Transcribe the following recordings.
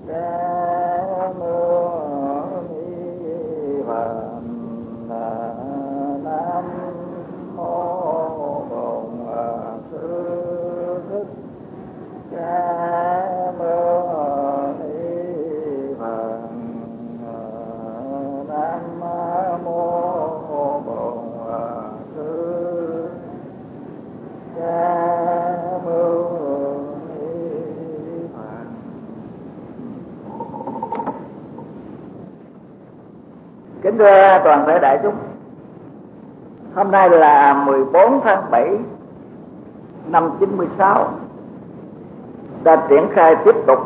Kính thưa toàn thể đại chúng, hôm nay là 14 tháng 7 năm 96, ta triển khai tiếp tục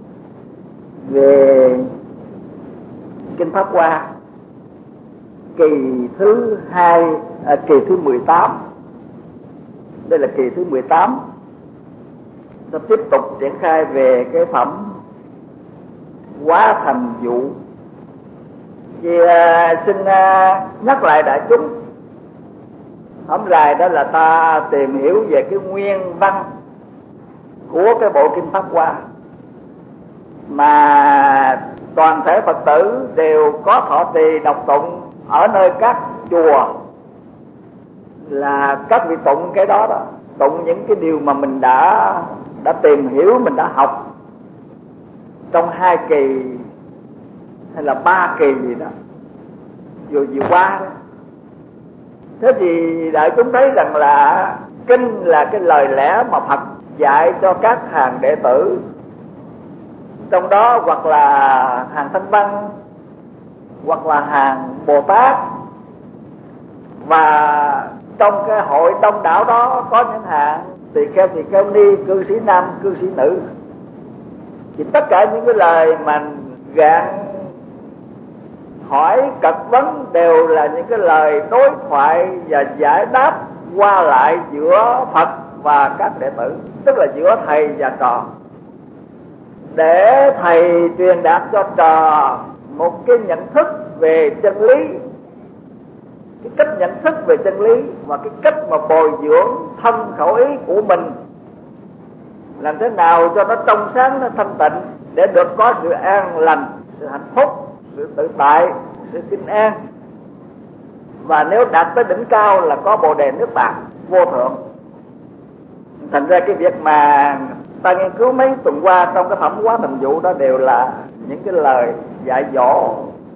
về Kinh Pháp Hoa kỳ thứ 18. Đây là kỳ thứ 18. Ta tiếp tục triển khai về cái phẩm Hóa Thành Dụ. Vì xin nhắc lại đại chúng, hôm dài đó là ta tìm hiểu về cái nguyên văn của cái bộ Kinh Pháp Hoa mà toàn thể Phật tử đều có thọ trì đọc tụng ở nơi các chùa, là các vị tụng cái đó đó, tụng những cái điều mà mình đã tìm hiểu, mình đã học trong 2 kỳ hay là 3 kỳ gì đó vừa qua đó. Thế thì đại chúng thấy rằng là kinh là cái lời lẽ mà Phật dạy cho các hàng đệ tử, trong đó hoặc là hàng Thanh Văn, hoặc là hàng Bồ Tát, và trong cái hội đông đảo đó có những hàng tỳ kheo ni, cư sĩ nam, cư sĩ nữ. Thì tất cả những cái lời mà gạn hỏi cật vấn đều là những cái lời đối thoại và giải đáp qua lại giữa Phật và các đệ tử, tức là giữa thầy và trò, để thầy truyền đạt cho trò một cái nhận thức về chân lý, cái cách nhận thức về chân lý và cái cách mà bồi dưỡng thân khẩu ý của mình làm thế nào cho nó trong sáng, nó thanh tịnh, để được có sự an lành, sự hạnh phúc, sự tự tại, sự bình an. Và nếu đạt tới đỉnh cao là có Bồ Đề Niết Bàn vô thượng. Thành ra cái việc mà ta nghiên cứu mấy tuần qua trong cái phẩm Hóa Thành Dụ đó đều là những cái lời dạy dỗ,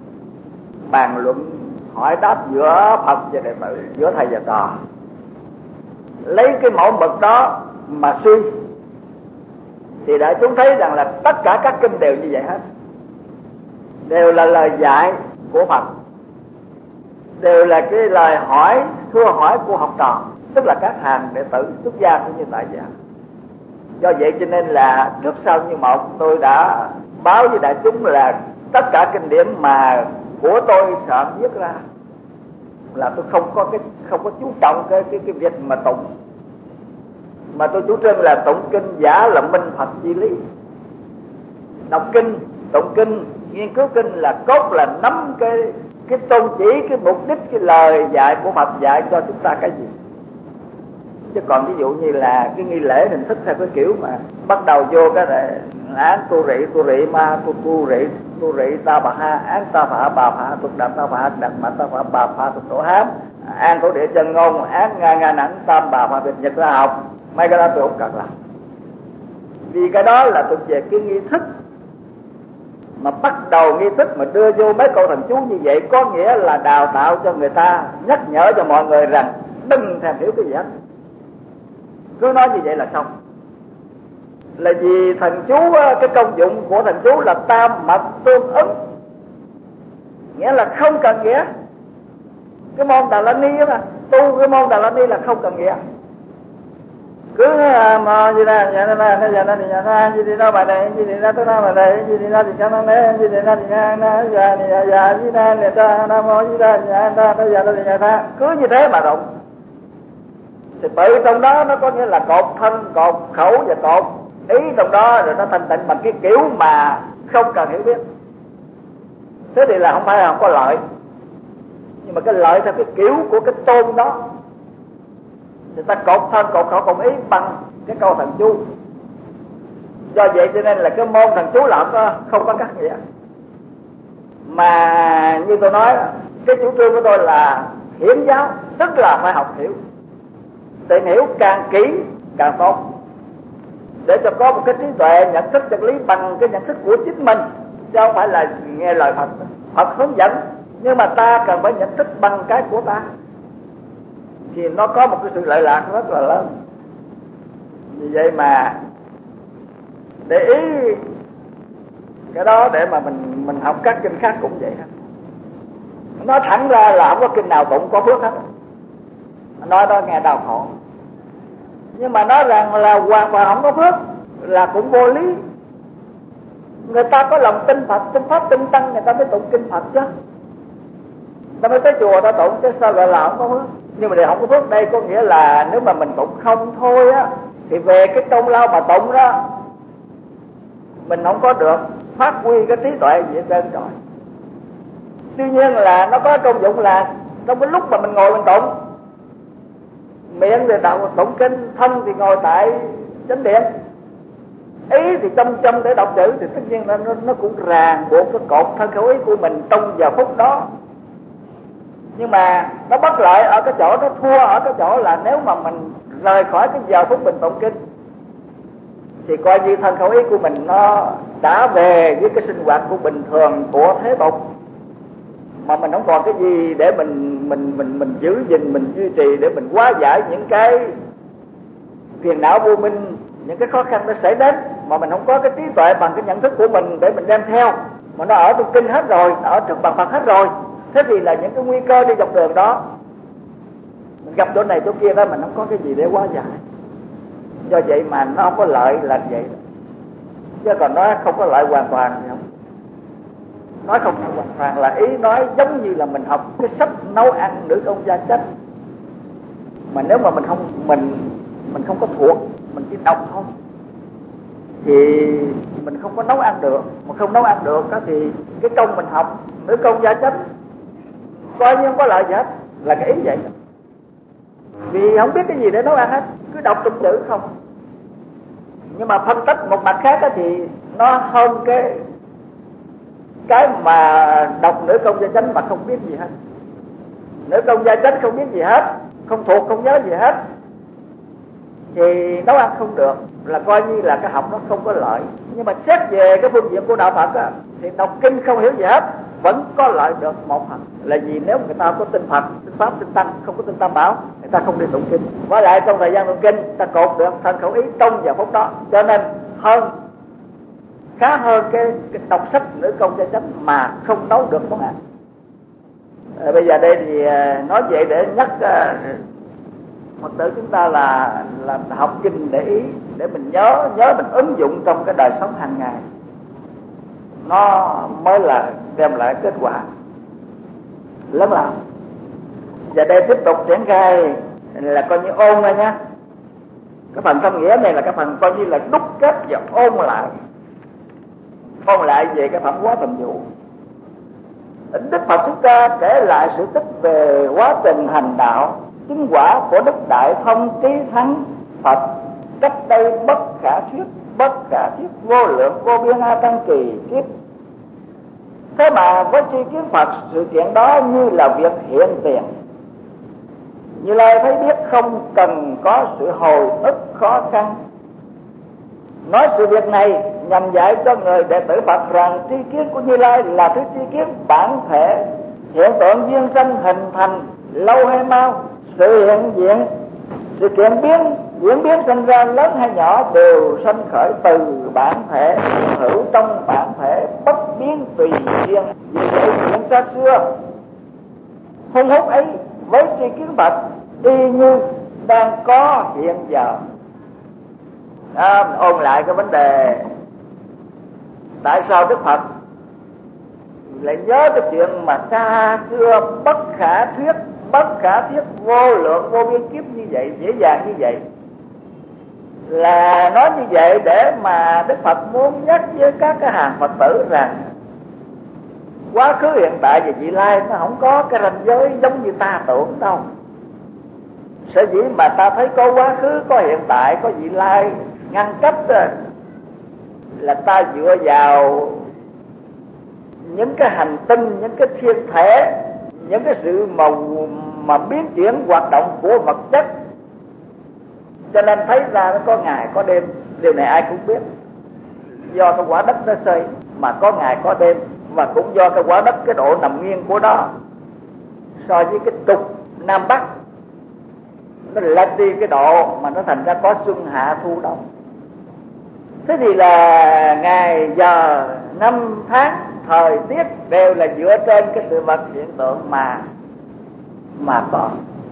bàn luận, hỏi đáp giữa Phật và đệ tử, giữa thầy và trò. Lấy cái mẫu mực đó mà suy thì đại chúng thấy rằng là tất cả các kinh đều như vậy hết, đều là lời dạy của Phật, đều là cái lời hỏi, thưa hỏi của học trò, tức là các hàng đệ tử xuất gia cũng như tại gia. Do vậy cho nên là trước sau như một, tôi đã báo với đại chúng là tất cả kinh điển mà của tôi soạn viết ra là tôi không có chú trọng cái việc mà tụng, mà tôi chủ trương là tụng kinh giả là minh Phật di lý. Đọc kinh, tụng kinh, nghiên cứu kinh là cốt là nắm cái tôn chỉ, cái mục đích, cái lời dạy của Phật dạy cho chúng ta cái gì. Chứ còn ví dụ như là cái nghi lễ hình thức theo cái kiểu mà bắt đầu vô cái này án tu rị ma tu rị ta bà ha, án ta phạ bà phạ tục đạt ta phạ đạt mà ta phạ bà phạ tục tổ hám, an thổ địa chân ngôn, án nga nẵng tam bà phạ biệt nhật ra học. Mấy cái đó tôi không cần làm, vì cái đó là thuộc về cái nghi thức mà bắt đầu nghi thức mà đưa vô mấy câu thần chú như vậy, có nghĩa là đào tạo cho người ta, nhắc nhở cho mọi người rằng đừng thèm hiểu cái gì hết, cứ nói như vậy là xong. Là vì thần chú, cái công dụng của thần chú là tam mật tương ứng, nghĩa là không cần nghĩa. Cái môn Đà La Ni đó mà tu cái môn Đà La Ni là không cần nghĩa, cứ mà gì đó nhà nó thì nhà nó gì thì nó bài này, gì thì nó tới nó bài này, gì thì nó thì cho nó né, gì thì nó thì nó già gì đó người ta nó mò gì đó nhà ta tới giờ tới nhà ta, cứ như thế mà rụng. Thì tự trong đó nó có nghĩa là cột thân, cột khẩu và cột ý trong đó, rồi nó thanh tịnh bằng cái kiểu mà không cần hiểu biết. Thế thì là không phải là không có lợi, nhưng mà cái lợi theo cái kiểu của cái tôn đó. Người ta cột thân, cột khẩu, cột ý bằng cái câu thần chú. Do vậy cho nên là cái môn thần chú là không có các nghĩa. Mà như tôi nói, cái chủ trương của tôi là hiến giáo, tức là phải học hiểu, tìm hiểu càng kỹ càng tốt, để cho có một cái trí tuệ nhận thức chân lý bằng cái nhận thức của chính mình, chứ không phải là nghe lời Phật. Phật hướng dẫn, nhưng mà ta cần phải nhận thức bằng cái của ta, thì nó có một cái sự lợi lạc rất là lớn. Vì vậy mà để ý cái đó, để mà mình học các kinh khác cũng vậy hết. Nói thẳng ra là không có kinh nào tụng có phước hết. Nói đó nghe đau khổ, nhưng mà nói rằng là hoàn toàn không có phước là cũng vô lý. Người ta có lòng tin Phật, tin Pháp, tin Tăng, người ta mới tụng kinh Phật chứ. Ta mới tới chùa ta tụng, chứ sao gọi là không có phước. Nhưng mà để không có phước đây có nghĩa là nếu mà mình tụng không thôi á, thì về cái công lao mà tụng đó mình không có được phát huy cái trí tuệ gì hết trơn rồi. Tuy nhiên là nó có công dụng là trong cái lúc mà mình ngồi mình tụng, miệng thì đọc tụng kinh, thân thì ngồi tại chánh điện, ý thì chăm để đọc chữ, thì tất nhiên nó cũng ràng buộc cái cột thân khẩu ý của mình trong giờ phút đó. Nhưng mà nó bất lợi ở cái chỗ, nó thua ở cái chỗ là nếu mà mình rời khỏi cái giờ phút mình tụng kinh thì coi như thân khẩu ý của mình nó đã về với cái sinh hoạt của bình thường của thế tục, mà mình không còn cái gì để mình giữ gìn, mình duy trì để mình hóa giải những cái phiền não vô minh, những cái khó khăn nó xảy đến, mà mình không có cái trí tuệ bằng cái nhận thức của mình để mình đem theo, mà nó ở trong kinh hết rồi, nó ở trước bàn Phật hết rồi. Thế thì là những cái nguy cơ đi dọc đường đó, mình gặp chỗ này chỗ kia đó, mình không có cái gì để hóa giải. Do vậy mà nó không có lợi là vậy, chứ còn nó không có lợi hoàn toàn thì không. Nói không hoàn toàn là ý nói giống như là mình học cái sách nấu ăn nữ công gia chánh, mà nếu mà mình không có thuộc, mình chỉ đọc thôi thì mình không có nấu ăn được. Mà không nấu ăn được đó thì cái công mình học nữ công gia chánh coi như không có lợi gì hết, là cái ý vậy. Vì không biết cái gì để nấu ăn hết, cứ đọc từng chữ không. Nhưng mà phân tích một mặt khác đó thì nó hơn cái mà đọc nữ công gia chánh mà không biết gì hết. Nữ công gia chánh không biết gì hết, không thuộc, không nhớ gì hết, thì nấu ăn không được, là coi như là cái học nó không có lợi. Nhưng mà xét về cái phương diện của đạo Phật á, thì đọc kinh không hiểu gì hết vẫn có lợi được một phần. Là vì nếu người ta có tin Phật, tin Pháp, tin Tăng, không có tin Tam Bảo, người ta không đi tụng kinh. Với lại trong thời gian tụng kinh ta cột được thân khẩu ý trong giờ phút đó, cho nên khá hơn cái đọc sách nữ công gia chánh mà không nấu được món ăn. Bây giờ đây thì nói vậy để nhắc Phật tử chúng ta là học kinh để ý, để mình nhớ mình ứng dụng trong cái đời sống hàng ngày, nó mới là đem lại kết quả lớn lao. Và đây tiếp tục triển khai là coi như ôn rồi nha. Cái phần thâm nghĩa này là cái phần coi như là đúc kết và ôn lại về cái phẩm hóa thành vụ. Đức Phật chúng ta kể lại sự tích về quá trình hành đạo chứng quả của Đức Đại Thông Trí Thắng Phật cách đây bất khả thuyết vô lượng vô biên a tăng kỳ kiếp. Thế mà với tri kiến Phật, sự kiện đó như là việc hiện tiền. Như Lai thấy biết không cần có sự hồi ức khó khăn. Nói sự việc này nhằm dạy cho người đệ tử Phật rằng tri kiến của Như Lai là thứ tri kiến bản thể, hiện tượng duyên sanh hình thành lâu hay mau, sự kiện diễn biến sinh ra lớn hay nhỏ đều sanh khởi từ bản thể, hữu trong bản thể, bất biến tùy duyên. Vì vậy chuyện xa xưa hung hút ấy với tri kiến Phật y như đang có hiện giờ. Ôn lại cái vấn đề tại sao Đức Phật lại nhớ cái chuyện mà xa xưa bất khả thuyết vô lượng vô biên kiếp như vậy, dễ dàng như vậy. Là nói như vậy để mà Đức Phật muốn nhắc với các cái hàng Phật tử rằng quá khứ, hiện tại và vị lai nó không có cái ranh giới giống như ta tưởng đâu. Sở dĩ mà ta thấy có quá khứ, có hiện tại, có vị lai ngăn cách là ta dựa vào những cái hành tinh, những cái thiên thể, những cái sự mà biến chuyển hoạt động của vật chất, cho nên thấy ra nó có ngày có đêm. Điều này ai cũng biết, do cái quả đất nó xoay mà có ngày có đêm, và cũng do cái quả đất cái độ nằm nghiêng của nó so với cái trục Nam Bắc nó lệch đi cái độ mà nó thành ra có xuân hạ thu đông. Thế thì là ngày giờ năm tháng thời tiết đều là dựa trên cái sự vật hiện tượng mà có,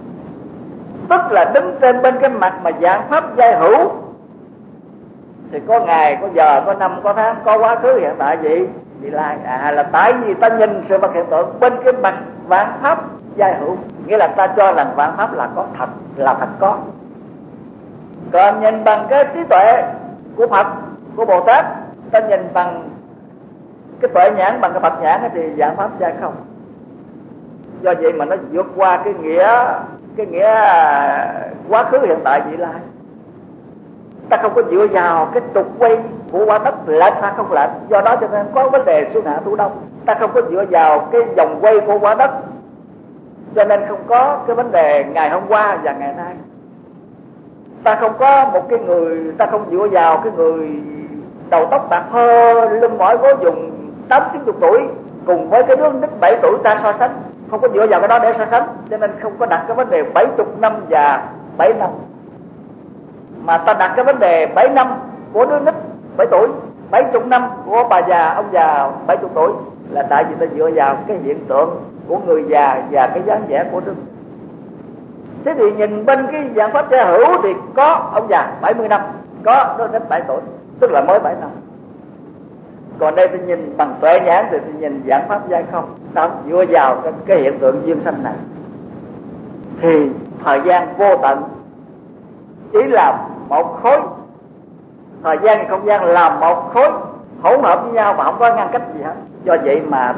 tức là đứng trên bên cái mặt mà dạng pháp giai hữu thì có ngày, có giờ, có năm, có tháng, có quá khứ, hiện tại vị lai. Là tại vì ta nhìn sự vật hiện tượng bên cái mặt vạn pháp giai hữu, nghĩa là ta cho rằng vạn pháp là có thật, là thật có. Còn nhìn bằng cái trí tuệ của Phật, của Bồ Tát, ta nhìn bằng cái tuệ nhãn, bằng cái Phật nhãn thì vạn pháp giai không. Do vậy mà nó vượt qua cái nghĩa quá khứ, hiện tại, vị lai. Ta không có dựa vào cái trục quay của quả đất lệch hay không lệch, do đó cho nên có vấn đề xuân hạ thu đông. Ta không có dựa vào cái vòng quay của quả đất, cho nên không có cái vấn đề ngày hôm qua và ngày nay. Ta không có một cái người, ta không dựa vào cái người đầu tóc bạc phơ, lưng mỏi gối dùng 80-90 tuổi cùng với cái đứa nít 7 tuổi ta so sánh. Không có dựa vào cái đó để so sánh, cho nên không có đặt cái vấn đề 70 năm và 7 năm, mà ta đặt cái vấn đề 7 năm của đứa nít 7 tuổi, 70 năm của bà già, ông già 70 tuổi, là tại vì ta dựa vào cái hiện tượng của người già và cái dáng vẻ của đứa. Thế thì nhìn bên cái dạng pháp gia hữu thì có ông già 70 năm, có đứa nít 7 tuổi, tức là mới 7 năm. Còn đây ta nhìn bằng tuệ nhãn thì nhìn dạng pháp giai không. Ta dựa vào cái hiện tượng duyên sanh này thì thời gian vô tận chỉ là một khối, thời gian và không gian là một khối hỗn hợp với nhau và không có ngăn cách gì hết. Do vậy mà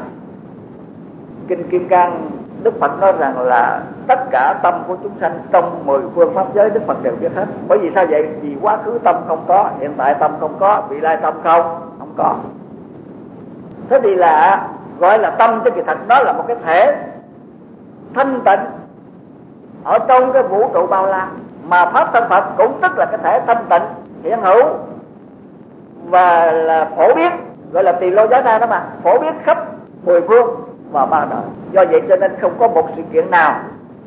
Kinh Kim Cang Đức Phật nói rằng là tất cả tâm của chúng sanh trong 10 phương pháp giới Đức Phật đều biết hết. Bởi vì sao vậy? Vì quá khứ tâm không có, hiện tại tâm không có, vị lai tâm không có. Thế thì là gọi là tâm, chứ kỳ thật đó là một cái thể thanh tịnh ở trong cái vũ trụ bao la, mà pháp thân Phật cũng tức là cái thể thanh tịnh hiện hữu và là phổ biến, gọi là tỳ lô giá na đó mà, phổ biến khắp 10 phương và ba đời. Do vậy cho nên không có một sự kiện nào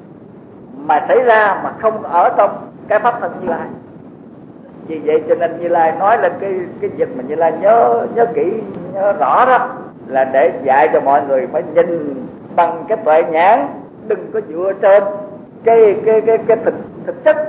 mà xảy ra mà không ở trong cái pháp thân Như Lai. Vì vậy cho nên Như Lai nói lên cái việc mà Như Lai nhớ kỹ, nhớ rõ đó, là để dạy cho mọi người phải nhìn bằng cái tuệ nhãn, đừng có dựa trên cái thực chất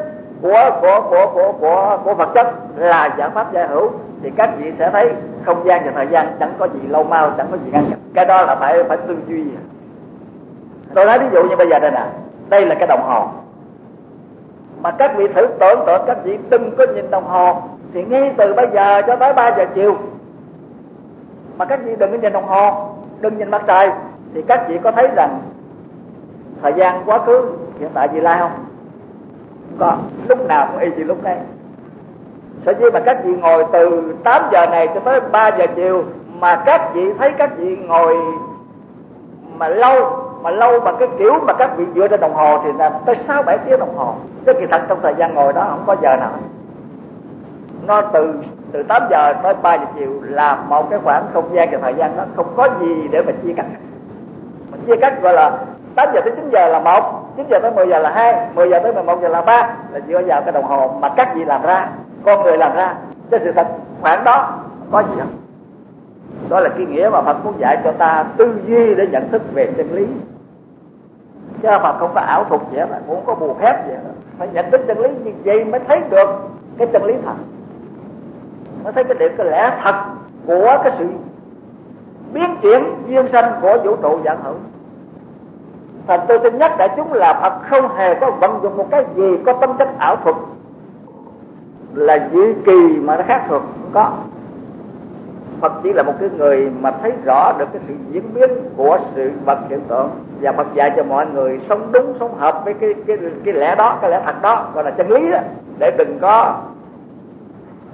của vật chất là giải pháp giải hữu, thì các vị sẽ thấy không gian và thời gian chẳng có gì lâu mau, chẳng có gì ngăn cách. Cái đó là phải tư duy. Tôi nói ví dụ như bây giờ đây nè, đây là cái đồng hồ, mà các vị thử tưởng tượng các vị đừng có nhìn đồng hồ, thì ngay từ bây giờ cho tới 3 giờ chiều mà các vị đừng có nhìn đồng hồ, đừng nhìn mặt trời, thì các vị có thấy rằng thời gian quá khứ, hiện tại, vị lai không? Có, lúc nào cũng y gì lúc này. Sở dĩ mà các vị ngồi từ 8 giờ này cho tới 3 giờ chiều mà các vị thấy các vị ngồi mà lâu mà cái kiểu mà các vị dựa trên đồng hồ thì là tới 6-7 tiếng đồng hồ. Chứ kỳ thật trong thời gian ngồi đó không có giờ nào. Nó từ 8 giờ tới 3 giờ chiều là một cái khoảng không gian và thời gian, nó không có gì để mà chia cắt. Mình chia cắt gọi là 8 giờ tới 9 giờ là 1, 9 giờ tới 10 giờ là 2, 10 giờ tới 11 giờ là 3, là dựa vào cái đồng hồ mà các vị làm ra, con người làm ra. Chứ sự thật khoảng đó không có gì hết. Đó là cái nghĩa mà Phật muốn dạy cho ta tư duy để nhận thức về chân lý. Chứ Phật không có ảo thuật gì hết, cũng không có bùa phép gì hết. Phải nhận thức chân lý như vậy mới thấy được cái chân lý thật, mới thấy cái lẽ thật của cái sự biến chuyển duyên sanh của vũ trụ vạn hữu. Thành tôi xin nhắc đại chúng là Phật không hề có vận dụng một cái gì có tâm chất ảo thuật là dị kỳ mà nó khác thường, không có. Phật chỉ là một cái người mà thấy rõ được cái sự diễn biến của sự vật hiện tượng, và Phật dạy cho mọi người sống đúng, sống hợp với cái lẽ đó, cái lẽ thật đó, gọi là chân lý đó, để đừng có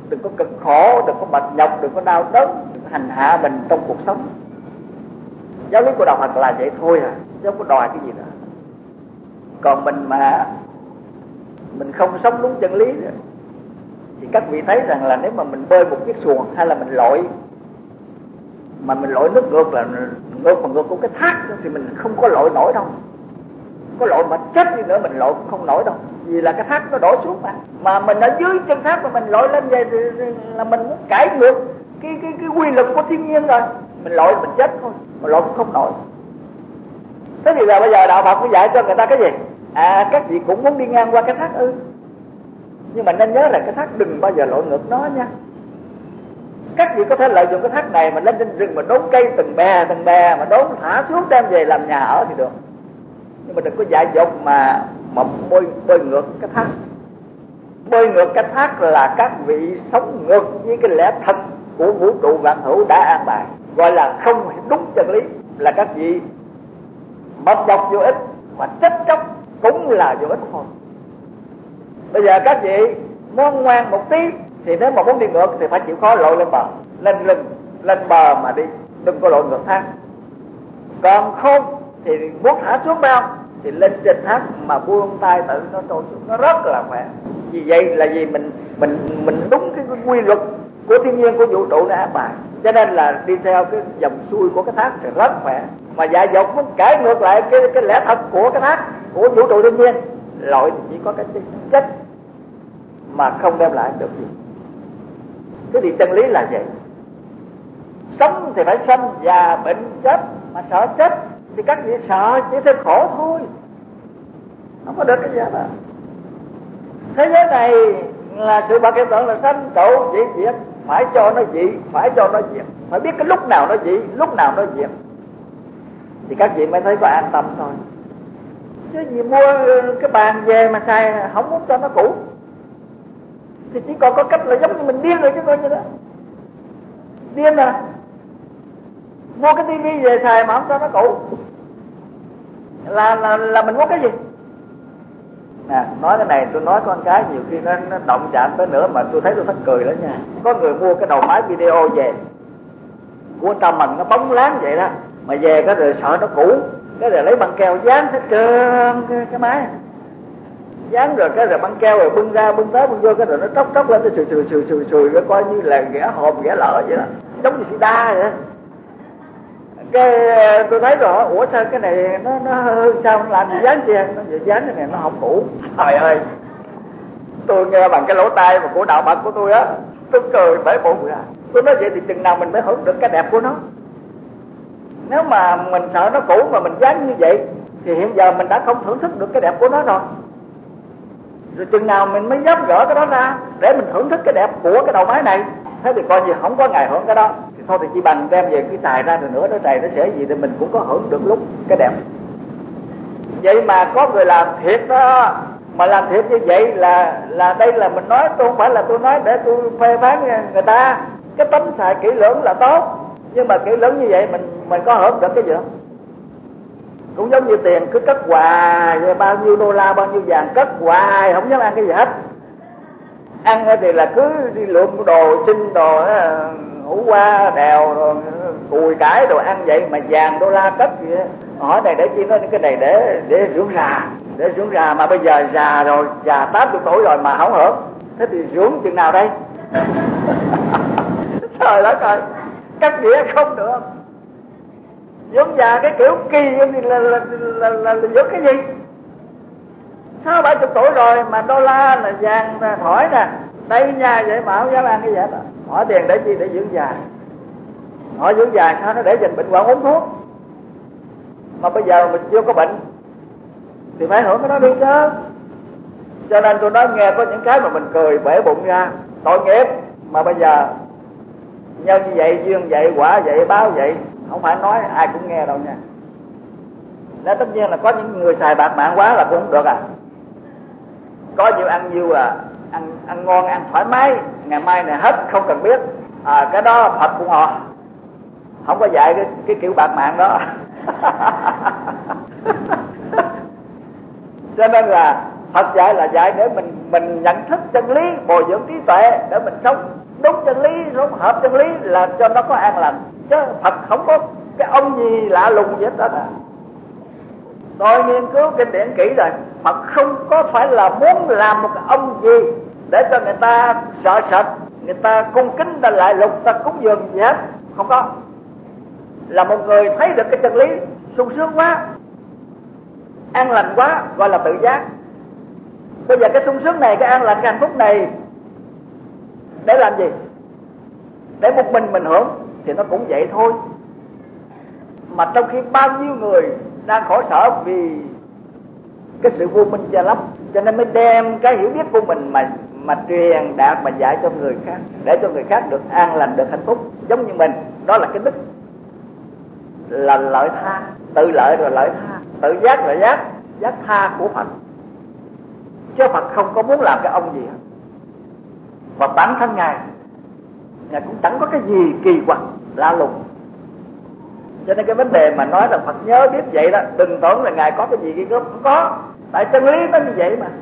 đừng có cực khổ, đừng có mệt nhọc, đừng có đau đớn, đừng có hành hạ mình trong cuộc sống. Giáo lý của đạo Phật là vậy thôi à, chứ không có đòi cái gì nữa. Còn mình mà mình không sống đúng chân lý nữa, thì các vị thấy rằng là nếu mà mình bơi một chiếc xuồng hay là mình lội, mà mình lội nước ngược là ngược mà ngược của cái thác đó, thì mình không có lội nổi đâu. Có lội mà chết đi nữa mình lội cũng không nổi đâu, vì là cái thác nó đổ xuống mà mình ở dưới chân thác mà mình lội lên vậy thì là mình muốn cãi ngược cái quy luật của thiên nhiên rồi. Mình lội mình chết thôi, mà lội cũng không nổi. Thế thì là bây giờ đạo Phật cũng dạy cho người ta cái gì? Các vị cũng muốn đi ngang qua cái thác ư? Nhưng mà nên nhớ là cái thác đừng bao giờ lội ngược nó nha. Các vị có thể lợi dụng cái thác này mà lên trên rừng mà đốn cây từng bè mà đốn thả xuống đem về làm nhà ở thì được. Nhưng mà đừng có dại dột mà bơi ngược cái thác. Bơi ngược cái thác là các vị sống ngược với cái lẽ thật của vũ trụ vạn hữu đã an bài, gọi là không đúng chân lý, là các vị mập dọc vô ích và trách chóc cũng là vô ích thôi. Bây giờ các vị muốn ngoan một tí thì nếu mà muốn đi ngược thì phải chịu khó lội lên bờ, lên rừng, lên bờ mà đi, đừng có lội ngược thác. Còn không thì muốn thả xuống bao thì lên trên thác mà buông tay tự nó trôi xuống, nó rất là khỏe. Vì vậy là vì mình đúng cái quy luật của thiên nhiên, của vũ trụ nó áp bài, cho nên là đi theo cái dòng xuôi của cái thác thì rất khỏe. Mà dại dột muốn cãi ngược lại cái lẽ thật của cái thác, của vũ trụ thiên nhiên, lội thì chỉ có cái chết mà không đem lại được gì. Thế thì chân lý là vậy. Sống thì phải sanh, già bệnh chết, mà sợ chết thì các vị sợ chỉ thêm khổ thôi, không có được cái gì hết. Thế giới này là sự vật hiện tượng, là sanh trụ dị diệt, phải cho nó dị, phải cho nó diệt, phải biết cái lúc nào nó dị, lúc nào nó diệt, thì các vị mới thấy có an tâm thôi. Chứ gì mua cái bàn về mà xài không muốn cho nó cũ thì chỉ còn có cách là giống như mình điên rồi chứ coi như đó. Điên à, mua cái tivi về xài mà không cho nó cũ là mình muốn cái gì? Nói cái này tôi nói con cái nhiều khi nó động chạm tới nữa mà tôi thấy tôi thất cười đó nha. Có người mua cái đầu máy video về của Tâm Mần, nó bóng láng vậy đó, mà về cái rồi sợ nó cũ, cái rồi lấy băng keo dán hết trơn cái máy, dán rồi cái rồi băng keo rồi bưng ra bưng tới bưng vô, cái rồi nó tróc lên, nó sùi cái coi như là ghẻ hồn ghẻ lợ vậy đó, giống như sida vậy đó. Cái tôi thấy rồi, ủa sao cái này nó sao nó làm gì dán che, nó vậy dán cái này nó không cũ. Trời ơi, tôi nghe bằng cái lỗ tai mà của đạo Phật của tôi á, tôi cười bể bụng ra. Tôi nói vậy thì chừng nào mình mới hưởng được cái đẹp của nó. Nếu mà mình sợ nó cũ mà mình dán như vậy thì hiện giờ mình đã không thưởng thức được cái đẹp của nó rồi. Rồi chừng nào mình mới dám gỡ cái đó ra để mình thưởng thức cái đẹp của cái đầu máy này. Thế thì coi như không có ngày hưởng cái đó thì thôi, thì chỉ bằng đem về cái xài ra rồi nữa nó trầy nó sẽ gì thì mình cũng có hưởng được lúc cái đẹp. Vậy mà có người làm thiệt đó, mà làm thiệt như vậy là đây là mình nói, tôi không phải là tôi nói để tôi phê phán người ta. Cái tấm xài kỹ lưỡng là tốt, nhưng mà kỹ lưỡng như vậy mình có hưởng được cái gì không? Cũng giống như tiền cứ cất hoài, bao nhiêu đô la bao nhiêu vàng cất hoài không dám ăn cái gì hết. Ăn thì là cứ đi lượm đồ xin đồ hủ qua đèo rồi cùi cải đồ ăn vậy, mà vàng đô la cất gì đó. Hỏi này để chi, nói cái này để dưỡng già, mà bây giờ già rồi, già 80 tuổi rồi mà không hưởng, thế thì dưỡng chừng nào đây? Trời đất ơi, cắt nghĩa không được. Dưỡng già cái kiểu kỳ là dưỡng cái gì? 60-70 tuổi rồi mà đô la là vàng thỏi nè, đây nha, vậy mà không dám ăn cái gì hết. Hỏi tiền để chi? Để dưỡng già. Hỏi dưỡng già sao? Nó để dành bệnh hoạn uống thuốc. Mà bây giờ mình chưa có bệnh thì phải hưởng cái đó đi chứ. Cho nên tôi nói nghe có những cái mà mình cười bể bụng ra, tội nghiệp. Mà bây giờ nhân như vậy, duyên vậy, quả vậy, báo vậy, không phải nói ai cũng nghe đâu nha. Nên tất nhiên là có những người xài bạc mạng quá là cũng không được à. Có nhiều ăn nhiều ăn ngon, ăn thoải mái, ngày mai này hết không cần biết. Cái đó Phật của họ không có dạy cái kiểu bạc mạng đó. Cho nên là Phật dạy là dạy để mình nhận thức chân lý, bồi dưỡng trí tuệ để mình sống đúng chân lý, sống hợp chân lý, là cho nó có an lành. Chứ Phật không có cái ông gì lạ lùng gì hết đó. Tôi nghiên cứu kinh điển kỹ rồi, Phật không có phải là muốn làm một cái ông gì để cho người ta sợ sệt, người ta cung kính, ta lại lục, ta cúng dường gì hết. Không có. Là một người thấy được cái chân lý sung sướng quá, an lành quá, gọi là tự giác. Bây giờ cái sung sướng này, cái an lành, cái hạnh phúc này để làm gì? Để một mình hưởng thì nó cũng vậy thôi. Mà trong khi bao nhiêu người đang khổ sở vì cái sự vô minh che lấp, cho nên mới đem cái hiểu biết của mình mà truyền đạt, mà dạy cho người khác, để cho người khác được an lành, được hạnh phúc giống như mình. Đó là cái đức, là lợi tha, tự lợi rồi lợi tha, tự giác là giác tha của Phật. Chứ Phật không có muốn làm cái ông gì hết. Và bản thân Ngài cũng chẳng có cái gì kỳ quặc lạ lùng. Cho nên cái vấn đề mà nói rằng Phật nhớ biết vậy đó, đừng tưởng là Ngài có cái gì ghi gớm, không có. Tại chân lý nó như vậy mà.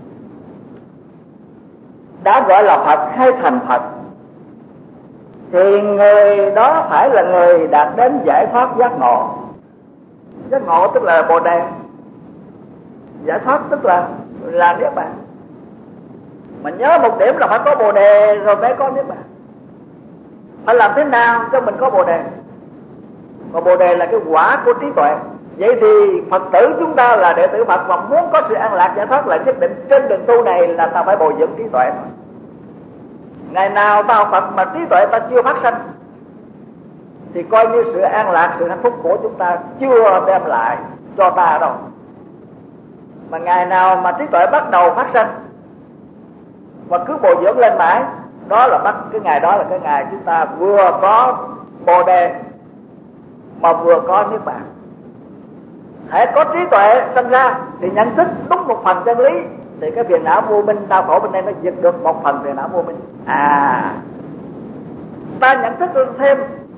Đã gọi là Phật hay thành Phật thì người đó phải là người đạt đến giải thoát giác ngộ. Giác ngộ tức là Bồ Đề, giải thoát tức là Niết Bàn. Mà nhớ một điểm là phải có Bồ Đề rồi mới có Niết Bàn. Phải làm thế nào cho mình có Bồ Đề? Và Bồ Đề là cái quả của trí tuệ. Vậy thì Phật tử chúng ta là đệ tử Phật, và muốn có sự an lạc giải thoát là nhất định trên đường tu này là ta phải bồi dưỡng trí tuệ. Ngày nào ta học Phật mà trí tuệ ta chưa phát sanh thì coi như sự an lạc, sự hạnh phúc của chúng ta chưa đem lại cho ta đâu. Mà ngày nào mà trí tuệ bắt đầu phát sanh và cứ bồi dưỡng lên mãi, đó là cái ngày đó là cái ngày chúng ta vừa có Bồ Đề mà vừa có Niết Bàn. Hãy có trí tuệ sinh ra thì nhận thức đúng một phần chân lý, thì cái phiền não vô minh đau khổ bên đây nó diệt được một phần phiền não vô minh. Ta nhận thức thêm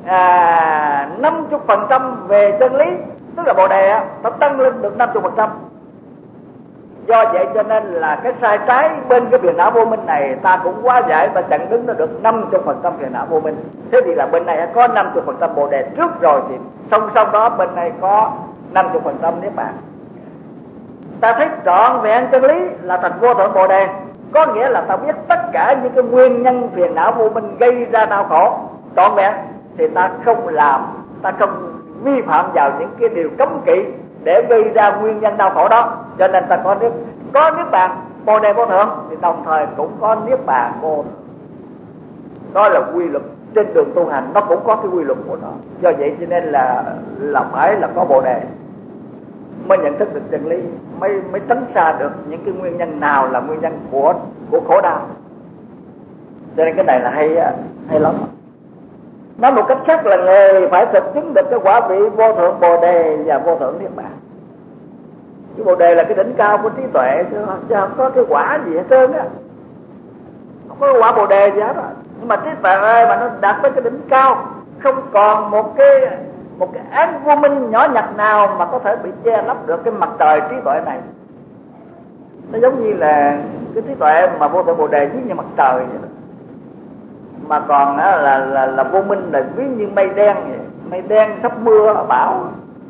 50% về chân lý, tức là Bồ Đề ta tăng lên được 50%. Do vậy cho nên là cái sai trái bên cái phiền não vô minh này ta cũng quá giải, ta chặn đứng nó được 50% phiền não vô minh. Thế thì là bên này có 50% Bồ Đề trước rồi, thì song song đó bên này có 50% Niết Bàn. Ta thấy trọn vẹn chân lý là thành vô thượng Bồ Đề, có nghĩa là ta biết tất cả những cái nguyên nhân phiền não vô minh gây ra đau khổ trọn vẹn, thì ta không làm, ta không vi phạm vào những cái điều cấm kỵ để gây ra nguyên nhân đau khổ đó. Cho nên ta có Niết Bàn Bồ Đề vô thượng, thì đồng thời cũng có Niết Bàn vô thượng. Đó là quy luật trên đường tu hành, nó cũng có cái quy luật của nó. Do vậy cho nên là phải là có Bồ Đề mới nhận thức được chân lý, mới tránh xa được những cái nguyên nhân nào là nguyên nhân của khổ đau. Cho nên cái này là hay lắm. Nói một cách khác là người phải thực chứng được cái quả vị vô thượng Bồ Đề và vô thượng Niết Bàn. Cái Bồ Đề là cái đỉnh cao của trí tuệ, chứ không có cái quả gì hết trơn á, không có quả Bồ Đề gì hết á. Nhưng mà trí tuệ ơi, mà nó đạt tới cái đỉnh cao, không còn một cái án vô minh nhỏ nhặt nào mà có thể bị che lấp được cái mặt trời trí tuệ này. Nó giống như là cái trí tuệ mà vô thượng Bồ Đề ví như mặt trời vậy đó. Mà còn là vô minh là ví như mây đen vậy. Mây đen sắp mưa bão,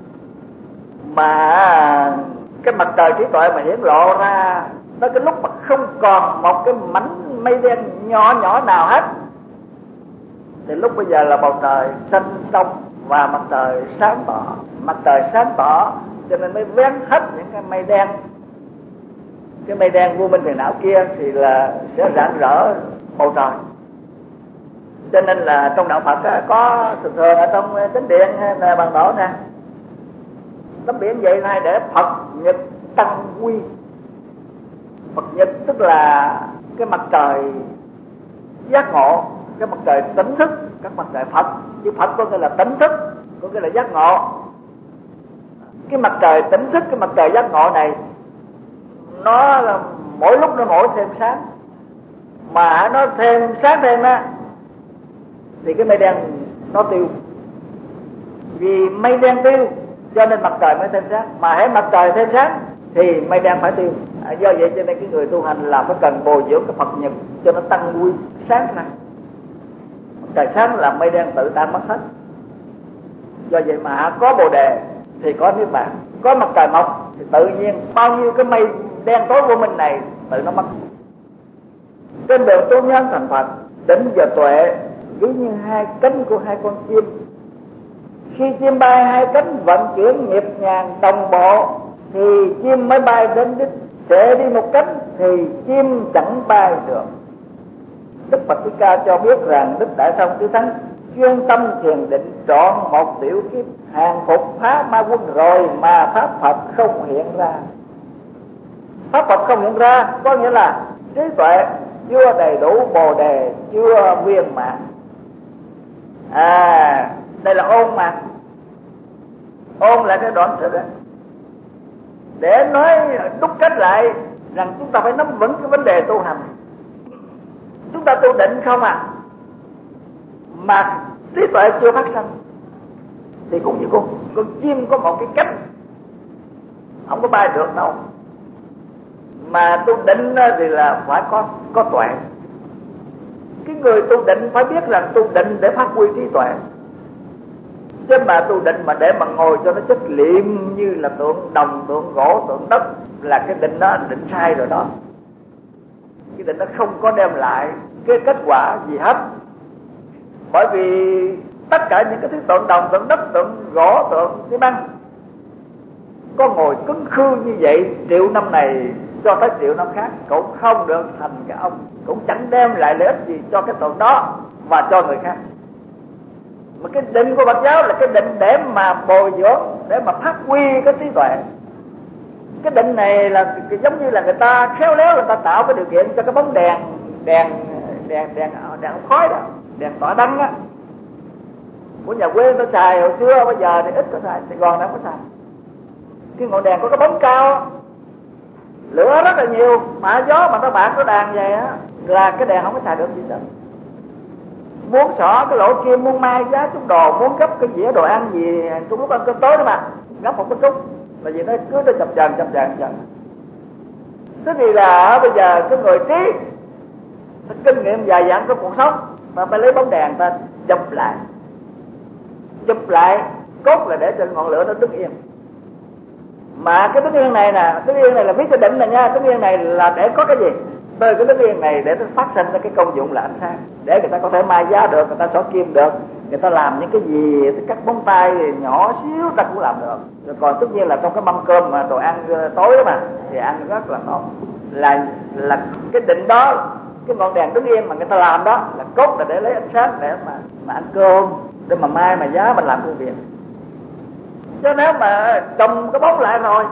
mà cái mặt trời trí tuệ mà hiển lộ ra, nó cái lúc mà không còn một cái mảnh mây đen nhỏ nào hết, thì lúc bây giờ là bầu trời xanh trong và mặt trời sáng tỏ. Mặt trời sáng tỏ cho nên mới vén hết những cái mây đen. Cái mây đen vô minh phiền não kia thì là sẽ rạng rỡ bầu trời. Cho nên là trong đạo Phật có thường thường ở trong chánh điện hay là bàn đổ nè, tấm biển vậy này để Phật nhật tăng quy. Phật nhật tức là cái mặt trời giác ngộ, cái mặt trời tỉnh thức, các mặt trời Phật. Chứ Phật có nghĩa là tỉnh thức, có nghĩa là giác ngộ. Cái mặt trời tỉnh thức, cái mặt trời giác ngộ này, nó là mỗi lúc nó mỗi thêm sáng, mà nó thêm sáng thêm á thì cái mây đen nó tiêu. Vì mây đen tiêu cho nên mặt trời mới thêm sáng, mà hễ mặt trời thêm sáng thì mây đen phải tiêu. Do vậy cho nên cái người tu hành là phải cần bồi dưỡng cái Phật nhật cho nó tăng vui sáng ra. Trời sáng là mây đen tự tan mất hết. Do vậy mà có Bồ Đề thì có Niết Bàn, có mặt trời mọc thì tự nhiên bao nhiêu cái mây đen tối vô minh này tự nó mất. Trên đường tu nhân thành Phật, định và tuệ ví như hai cánh của hai con chim. Khi chim bay hai cánh vận chuyển nhịp nhàng đồng bộ thì chim mới bay đến đích. Sẽ đi một cánh thì chim chẳng bay được. Đức Phật Thích Ca cho biết rằng Đức Đại Thông Chư Thánh chuyên tâm thiền định trọn một tiểu kiếp, hàng phục phá ma quân rồi mà pháp Phật không hiện ra. Pháp Phật không hiện ra có nghĩa là trí tuệ chưa đầy đủ, Bồ Đề chưa viên mãn. Đây là ôn mà. Ôn là cái đoạn sự đó. Để nói đúc kết lại rằng chúng ta phải nắm vững cái vấn đề tu hành. Chúng ta tu định không mà trí tuệ chưa phát sinh thì cũng như con chim có một cái cánh không có bay được đâu. Mà tu định thì là phải có tuệ. Cái người tu định phải biết rằng tu định để phát huy trí tuệ, chứ mà tu định mà để mà ngồi cho nó chất liệm như là tượng đồng, tượng gỗ, tượng đất là cái định đó định sai rồi đó. Cái định nó không có đem lại cái kết quả gì hết. Bởi vì tất cả những cái thứ tượng đồng, tượng đất, tượng gỗ, tượng xi măng có ngồi cứng khư như vậy triệu năm này cho tới triệu năm khác cũng không được thành cái ông, cũng chẳng đem lại lợi ích gì cho cái tượng đó và cho người khác. Mà cái định của Phật giáo là cái định để mà bồi dưỡng, để mà phát huy cái trí tuệ. Cái định này là giống như là người ta khéo léo, người ta tạo cái điều kiện cho cái bóng đèn khói đó, đèn tỏa đăng á, của nhà quê người ta xài hồi xưa, bây giờ thì ít có xài, Sài Gòn đâu có xài. Cái ngọn đèn có cái bóng cao, lửa rất là nhiều, mà gió mà nó bạc nó đàn vậy á là cái đèn không có xài được gì hết. Muốn xỏ cái lỗ kim, muốn mai giá chút đồ, muốn gấp cái dĩa đồ ăn gì trong lúc ăn cơm tối đó mà gấp một cái chút là gì nó cứ nó chập chờn. Thế thì là bây giờ cái người trí kinh nghiệm dài dặn của cuộc sống mà phải lấy bóng đèn ta chụp lại cốt là để cho ngọn lửa nó đứng yên. Mà cái đứng yên này nè, đứng yên này là biết cái định này nha, đứng yên này là để có cái gì? Từ cái đứng yên này để nó phát sinh ra cái công dụng là ánh sáng, để người ta có thể mai giá được, người ta xỏ kim được, người ta làm những cái gì, cắt bóng tay nhỏ xíu ta cũng làm được. Rồi còn tất nhiên là trong cái mâm cơm mà đồ ăn tối đó mà thì ăn rất là ngon. Là cái định đó, cái ngọn đèn đứng yên mà người ta làm đó là cốt là để lấy ánh sáng để mà ăn cơm, để mà mai mà giá mình làm công việc. Chứ nếu mà trồng cái bóng lại rồi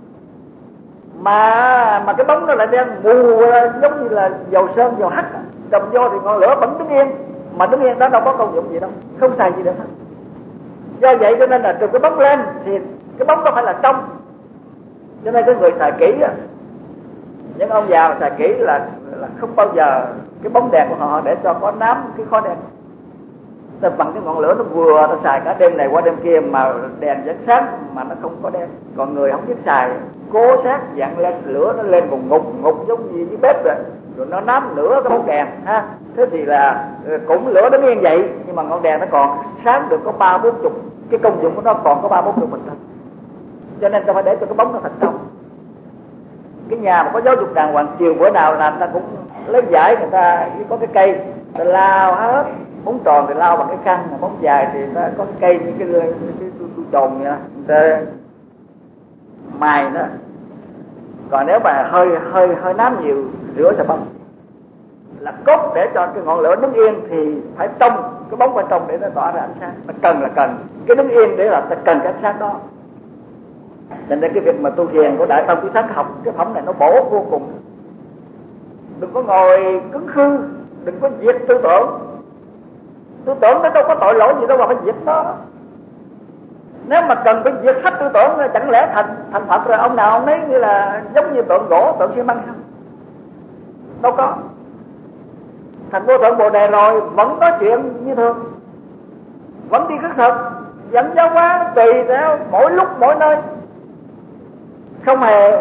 mà cái bóng nó lại đen mù giống như là dầu sơn, dầu hắt, trồng vô thì ngọn lửa vẫn đứng yên, mà đứng yên đó đâu có công dụng gì đâu, không xài gì được hết. Do vậy cho nên là trừ cái bóng lên thì cái bóng đó phải là trong. Cho nên cái người xài kỹ á, những ông già xài kỹ là không bao giờ cái bóng đèn của họ để cho có nám cái khói đen. Ta bằng cái ngọn lửa nó vừa, ta xài cả đêm này qua đêm kia mà đèn vẫn sáng mà nó không có đen. Còn người không biết xài, cố sát dặn lên lửa nó lên cùng ngục giống như với bếp rồi nó nám nửa cái bóng đèn ha. Thế thì là cũng lửa nó yên vậy, nhưng mà ngọn đèn nó còn sáng được có 30-40, cái công dụng của nó còn có 30-40%. Cho nên ta phải để cho cái bóng nó thật trong. Cái nhà mà có giáo dục đàng hoàng, chiều bữa nào là người ta cũng lấy giải, người ta có cái cây ta lao hết. Bóng tròn thì lao bằng cái khăn, mà bóng dài thì nó có cái cây như cái tròn vậy đó, người ta mài nó. Còn nếu mà hơi nám nhiều rửa xà bông là cốt để cho cái ngọn lửa đứng yên thì phải trong, cái bóng phải trong để nó tỏa ra ánh sáng. Nó cần là cần cái đứng yên để là ta cần cái ánh sáng đó. Nên cái việc mà tu thiền của Đại Tông Chư Thánh học cái phẩm này nó bổ vô cùng. Đừng có ngồi cứng khư, đừng có diệt tư tưởng. Tư tưởng nó đâu có tội lỗi gì đâu mà phải diệt nó. Nếu mà cần phải diệt hết tư tưởng, chẳng lẽ thành Phật rồi ông nào ông ấy như là giống như tượng gỗ, tượng xi măng không? Đâu có. Thành vô thượng Bồ Đề rồi vẫn có chuyện như thường, vẫn đi khất thực, vẫn giáo hóa tùy theo mỗi lúc mỗi nơi, không hề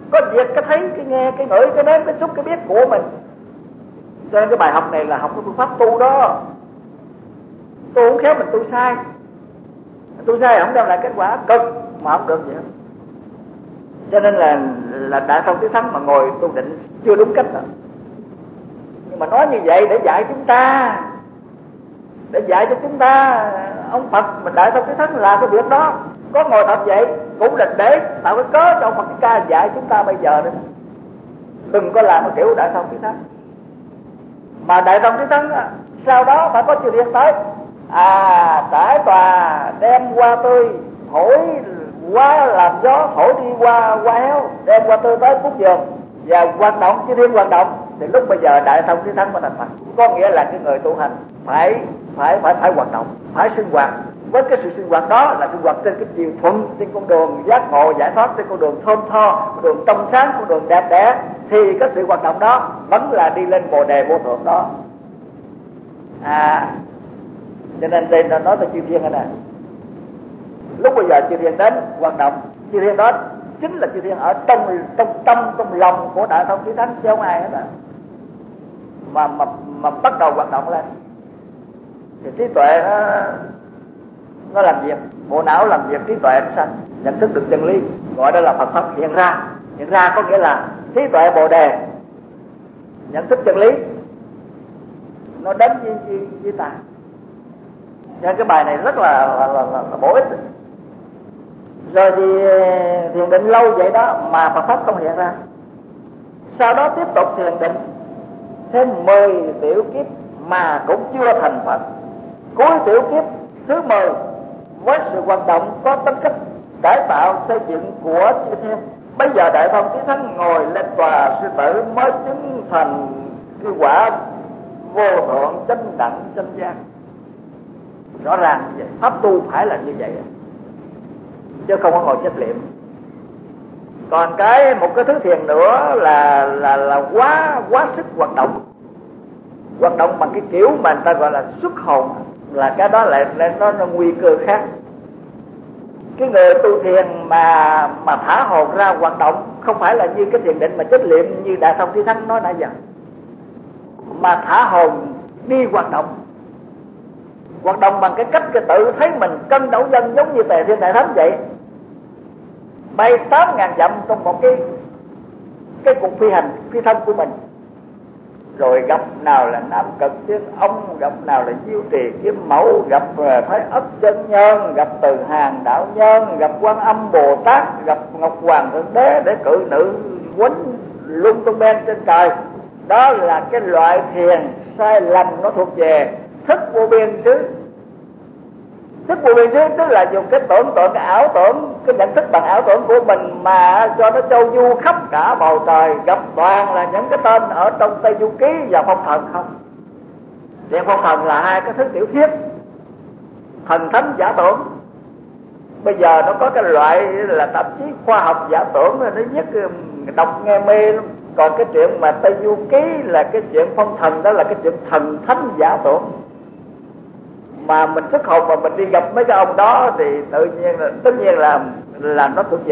có việc cái thấy, cái nghe, cái ngửi, cái nếm, cái xúc, cái biết của mình. Cho nên cái bài học này là học cái phương pháp tu đó. Tu không khéo mình tu sai, không đem lại kết quả cực mà không được vậy. Cho nên là Đại Thông Chí Thắng mà ngồi tu định chưa đúng cách đâu. Nhưng mà nói như vậy để dạy chúng ta, cho chúng ta. Ông Phật mà Đại Thông Chí Thắng làm cái việc đó, có ngồi thật vậy cũng là để tạo cái cớ cho ông Phật Ca dạy chúng ta bây giờ nữa. Đừng có làm cái kiểu Đại Thông Chí Thắng. Mà Đại Thông Chí Thắng sau đó phải có chư thiên tới, trải tòa đem hoa tươi, thổi quá làm gió, thổi đi qua héo, đem hoa tươi tới cúng dường và hoạt động, chư thiên hoạt động, thì lúc bây giờ Đại Thông Chí Thắng mới thành Phật. Có nghĩa là cái người tu hành phải hoạt động, phải sinh hoạt. Với cái sự sinh hoạt đó là sinh hoạt trên cái chiều thuận, trên con đường giác ngộ giải thoát, trên con đường thơm tho, con đường trong sáng, con đường đẹp đẽ, thì cái sự hoạt động đó vẫn là đi lên Bồ Đề vô thượng đó. Cho nên đây nó nói tới chư thiên này. Lúc bây giờ chư thiên đến hoạt động, chư thiên đó chính là chư thiên ở trong tâm, trong lòng của Đại Thông Chí Thắng, chứ không ai hết mà bắt đầu hoạt động lên. Thì trí tuệ nó làm việc, bộ não làm việc, trí tuệ nó sanh, nhận thức được chân lý, gọi đó là Phật pháp hiện ra. Hiện ra có nghĩa là trí tuệ Bồ Đề nhận thức chân lý nó đến với ta. Cho nên cái bài này rất là bổ ích. Rồi thì thiền định lâu vậy đó mà Phật pháp không hiện ra. Sau đó tiếp tục thiền định thêm 10 tiểu kiếp mà cũng chưa thành Phật. Cuối tiểu kiếp thứ 10 với sự hoạt động có tính cách cải tạo xây dựng của chư thiên, bây giờ Đại Thông Chí Thắng ngồi lên tòa sư tử mới chứng thành cái quả vô thượng chánh đẳng chánh giác. Rõ ràng như vậy, pháp tu phải là như vậy, chứ không có ngồi chấp niệm. Còn một cái thứ thiền nữa là quá sức hoạt động bằng cái kiểu mà người ta gọi là xuất hồn, là cái đó lại nó nguy cơ khác. Cái người tu thiền mà thả hồn ra hoạt động không phải là như cái thiền định mà chấp niệm như Đại Thông Chí Thắng nói nãy giờ, mà thả hồn đi hoạt động bằng cái cách cái tự thấy mình cân đấu dân, giống như Tề Thiên Đại Thánh vậy, bay 8.000 dặm trong một cái cuộc phi thân của mình, rồi gặp nào là Nam Cực Tiên Ông, gặp nào là Diêu Trì Kiếm Mẫu, gặp Thái Ất Chân Nhân, gặp Từ Hàng Đạo Nhân, gặp Quan Âm Bồ Tát, gặp Ngọc Hoàng Thượng Đế để cự nữ quấn lung tung bên trên trời. Đó là cái loại thiền sai lầm, nó thuộc về thức vô biên xứ. Thức vô biên xứ tức là dùng cái tưởng tượng, cái ảo tưởng, cái nhận thức bằng ảo tưởng của mình mà cho nó châu du khắp cả bầu trời, gặp toàn là những cái tên ở trong Tây Du Ký và Phong Thần không. Thiền Phong Thần là hai cái thứ tiểu thiết, thần thánh giả tưởng. Bây giờ nó có cái loại là tạp chí khoa học giả tưởng, nó viết đọc nghe mê lắm. Còn cái chuyện mà Tây Du Ký là cái chuyện phong thần, đó là cái chuyện thần thánh giả tưởng. Mà mình xuất hồn mà mình đi gặp mấy cái ông đó thì tất nhiên là nó thuộc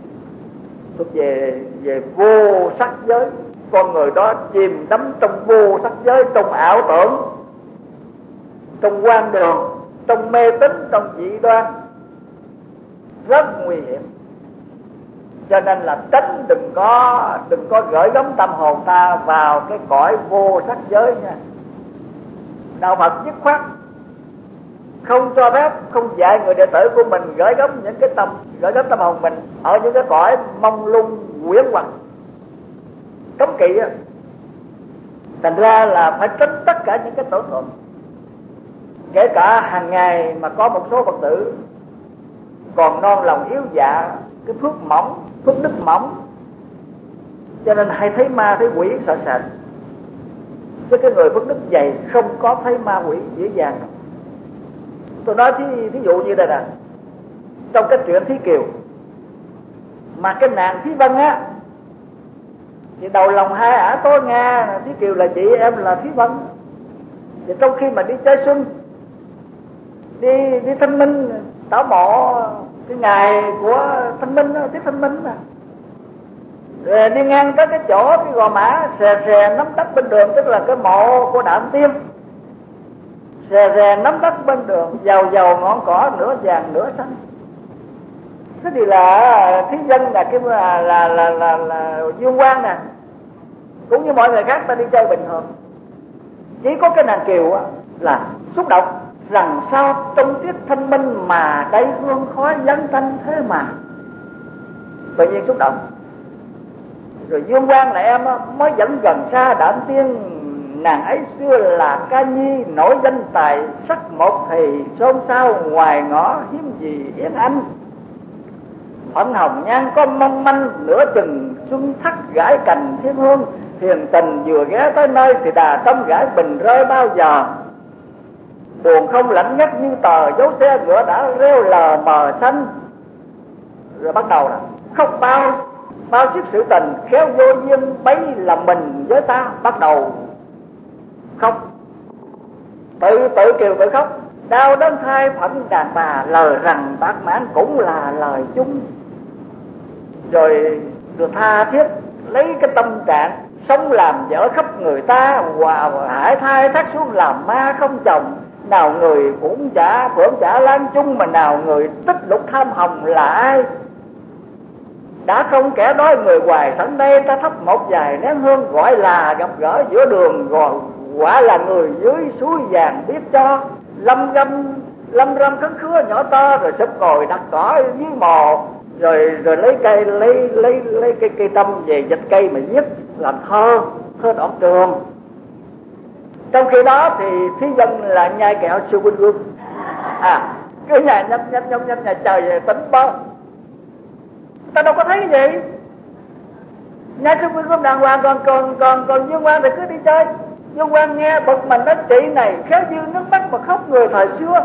về vô sắc giới. Con người đó chìm đắm trong vô sắc giới, trong ảo tưởng, trong quan đường, trong mê tín, trong dị đoan, rất nguy hiểm. Cho nên là tránh đừng có gửi gắm tâm hồn ta vào cái cõi vô sắc giới nha. Đạo Phật dứt khoát không cho phép, không dạy người đệ tử của mình gửi gắm tâm hồn mình ở những cái cõi mông lung quyến hoặc cấm kỵ á. Thành ra là phải tránh tất cả những cái tưởng tượng. Kể cả hàng ngày mà có một số Phật tử còn non lòng yếu dạ, cái phước mỏng, phước đức mỏng, cho nên hay thấy ma thấy quỷ sợ sệt. Chứ cái người phước đức dày không có thấy ma quỷ dễ dàng. Tôi nói thí dụ như đây nè, trong cái chuyện Thí Kiều, mà cái nàng Thí Vân á, thì đầu lòng hai ả tối Nga, Thí Kiều là chị, em là Thí Vân. Thì trong khi mà đi chơi xuân, đi Thanh Minh tảo mộ cái ngày của Thanh Minh, tiết Thanh Minh mà, Rồi đi ngang tới cái chỗ cái gò mã xè nắm đất bên đường, tức là cái mộ của Đạm Tiên. Xè nắm đất bên đường, giàu ngọn cỏ nửa vàng nửa xanh. Thế thì là thí dân là cái là Dương Quang nè, cũng như mọi người khác ta đi chơi bình thường. Chỉ có cái nàng Kiều là xúc động rằng sao trong tiết thanh minh mà đầy hương khói vắng tanh thế mà. Tự nhiên xúc động. Rồi Dương Quang là em mới dẫn gần xa Đạm Tiên. Nàng ấy xưa là ca nhi nổi danh tài sắc một thì xôn xao, ngoài ngõ hiếm gì Yến Anh. Phận hồng nhan có mong manh, nửa chừng xuân thắt gãi cành thiên hương. Hiền tình vừa ghé tới nơi thì đà tâm gãi bình rơi bao giờ. Buồn không lạnh ngắt như tờ dấu xe ngựa đã reo lờ mờ xanh. Rồi bắt đầu là khóc bao chiếc sự tình khéo vô duyên bấy là mình với ta. Bắt đầu khóc, tự Kiều tự khóc. Đau đớn thai phận đàn bà, lời rằng bác mãn cũng là lời chung. Rồi tha thiết lấy cái tâm trạng sống làm vợ khắp người ta, và hải thai thác xuống làm ma không chồng. Nào người cũng phượng chả lan chung, mà nào người tích lục tham hồng là ai. Đã không kẻ đói người hoài sẵn đây, ta thắp một vài nén hương, gọi là gặp gỡ giữa đường. Rồi quả là người dưới suối vàng biết cho. Lâm râm khấn khứa nhỏ to, rồi sụp cồi đặt cỏ dưới mồ. Rồi lấy cây lấy cây tâm về dịch cây mà viết làm thơ đoạn trường. Trong khi đó thì thí dân là nhai kẹo siêu quỳnh gương, cứ nhai nhâm nhà trời về tính bơ. Ta đâu có thấy cái gì. Nhai siêu quỳnh gương đàng hoàng, còn Dương Quang thì cứ đi chơi. Dương Quang nghe bực mình nói chị này khéo như nước mắt mà khóc người thời xưa.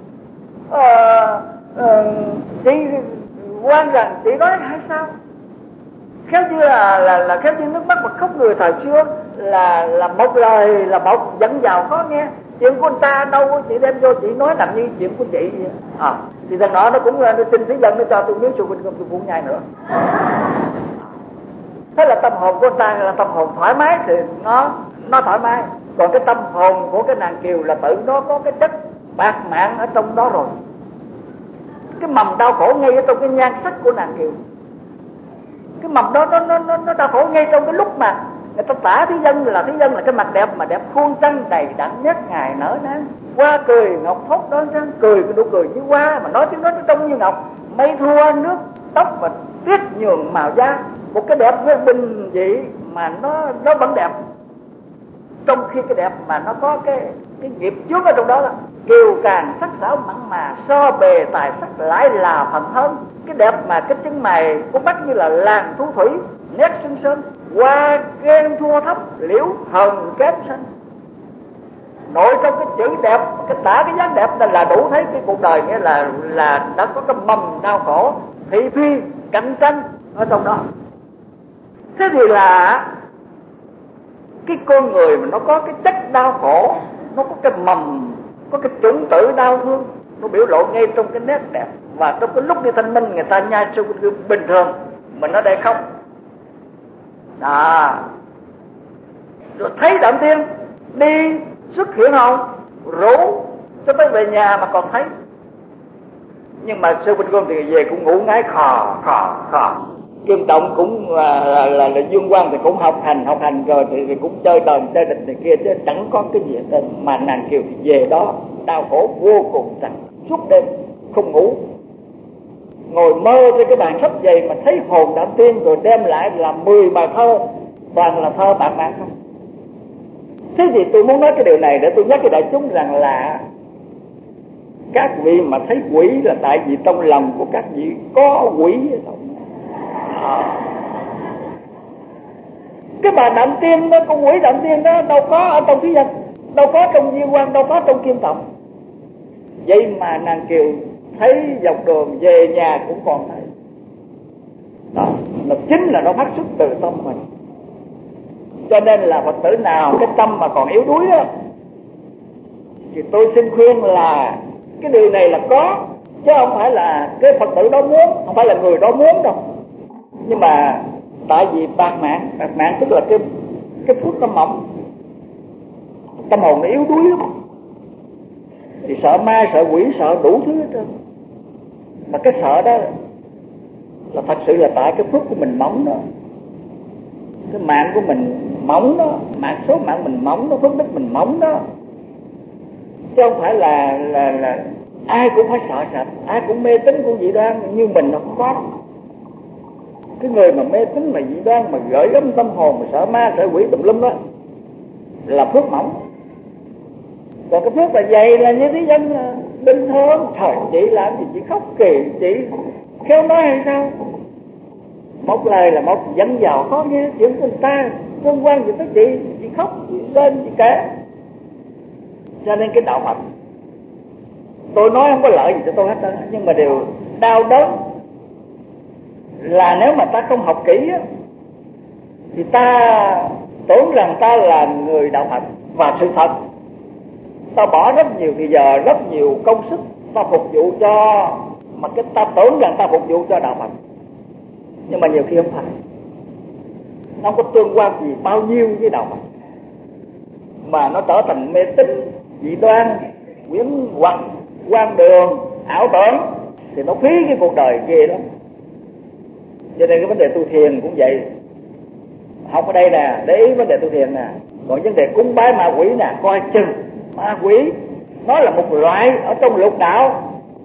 Chị Quang rằng chị nói hay sao? Khéo như là khéo như nước mắt mà khóc người thời xưa là một lời, là một dẫn vào khó nghe. Chuyện của anh ta đâu chị đem vô chị nói làm như chuyện của chị vậy. Thì thằng đó nó cũng nó xin thí dân nó cho tôi miếng chùa Quỳnh Công tôi cũng nhai nữa. Thế là tâm hồn của anh ta là tâm hồn thoải mái thì nó thoải mái. Còn cái tâm hồn của cái nàng Kiều là tự nó có cái chất bạc mạng ở trong đó rồi. Cái mầm đau khổ ngay ở trong cái nhan sắc của nàng Kiều. Cái mầm đó nó đau khổ ngay trong cái lúc mà người ta tả thí dân là cái mặt đẹp mà đẹp khuôn trăng đầy đặn nhất ngày nở nang. Hoa cười ngọc thốt đón trăng, cười cái nụ cười như hoa mà nói tiếng nói nó trông như ngọc. Mây thua nước tóc và tuyết nhường màu da. Một cái đẹp vô bình dị mà nó vẫn đẹp. Trong khi cái đẹp mà nó có cái nghiệp trước ở trong đó là Kiều càng sắc sảo mặn mà, so bề tài sắc lại là phần hơn. Cái đẹp mà cái chân mày của mắt như là làng thu thủy, nét xinh xinh, hoa ghen thua thấp, liễu hờn kém xanh. Nội trong cái chữ đẹp, cái dáng đẹp này là đủ thấy cái cuộc đời, nghĩa là đã có cái mầm đau khổ, thị phi, cạnh tranh ở trong đó. Thế thì là cái con người mà nó có cái chất đau khổ, nó có cái mầm, có cái chủng tử đau thương, nó biểu lộ ngay trong cái nét đẹp. Và trong cái lúc đi thanh minh người ta nhai siêu quỳnh gương bình thường, mình ở đây khóc. Rồi thấy Đạm Tiên đi xuất hiện hồn, rủ cho tới về nhà mà còn thấy. Nhưng mà siêu quỳnh gương thì về cũng ngủ ngáy khò. Kim Động cũng là Dương Quang thì cũng học hành rồi thì cũng chơi đờn chơi địch này kia, chứ chẳng có cái gì hết. Mà nàng Kiều thì về đó đau khổ vô cùng rằng suốt đêm không ngủ, ngồi mơ trên cái bàn sách vậy mà thấy hồn Đạm Tiên, rồi đem lại là 10 bài thơ, toàn là thơ bạc mạng không. Thế thì tôi muốn nói cái điều này để tôi nhắc với đại chúng rằng là các vị mà thấy quỷ là tại vì trong lòng của các vị có quỷ ở trong. Cái bà Đạm Tiên đó, con quỷ Đạm Tiên đó đâu có ở trong thí dân, đâu có trong Dương Quang, đâu có trong Kim Tổng. Vậy mà nàng Kiều thấy dọc đường về nhà cũng còn thấy. Đó, nó chính là nó phát xuất từ tâm mình. Cho nên là Phật tử nào cái tâm mà còn yếu đuối đó, thì tôi xin khuyên là cái điều này là có, chứ không phải là cái Phật tử đó muốn, không phải là người đó muốn đâu. Nhưng mà Tại vì bạc mạng tức là cái phước nó mỏng, tâm hồn nó yếu đuối lắm, thì sợ ma, sợ quỷ, sợ đủ thứ hết trơn. Mà cái sợ đó là thật sự là tại cái phước của mình mỏng đó, cái mạng của mình mỏng đó, số mạng mình mỏng đó, phước đức mình mỏng đó, chứ không phải là ai cũng phải sợ sệt, ai cũng mê tín của dị đoan như mình. Nó không có. Cái người mà mê tín mà dị đoan mà gửi gắm tâm hồn mà sợ ma sợ quỷ tùm lum đó là phước mỏng. Còn cái phước là dày là như thế dân bình thường. Trời, chị làm gì chị khóc kỳ, chị khéo nói hay sao? Một lời là một dẫn vào khó nghe, chuyện của người ta tương quan gì tới chị khóc, chị lên, chị kể. Cho nên cái đạo Phật, tôi nói không có lợi gì cho tôi hết trơn, nhưng mà điều đau đớn là nếu mà ta không học kỹ á, thì ta tưởng rằng ta là người đạo Phật, và sự thật ta bỏ rất nhiều thời giờ, rất nhiều công sức ta phục vụ cho, mà cái ta tưởng rằng ta phục vụ cho đạo Phật, nhưng mà nhiều khi không phải. Nó không có tương quan gì bao nhiêu với đạo Phật, mà nó trở thành mê tín, dị đoan, quyến hoặc, quan đường, ảo tưởng, thì nó phí cái cuộc đời ghê lắm. Cho nên cái vấn đề tu thiền cũng vậy. Học ở đây nè, để ý vấn đề tu thiền nè. Còn vấn đề cúng bái ma quỷ nè, coi chừng. Ma quỷ nó là một loại ở trong lục đạo,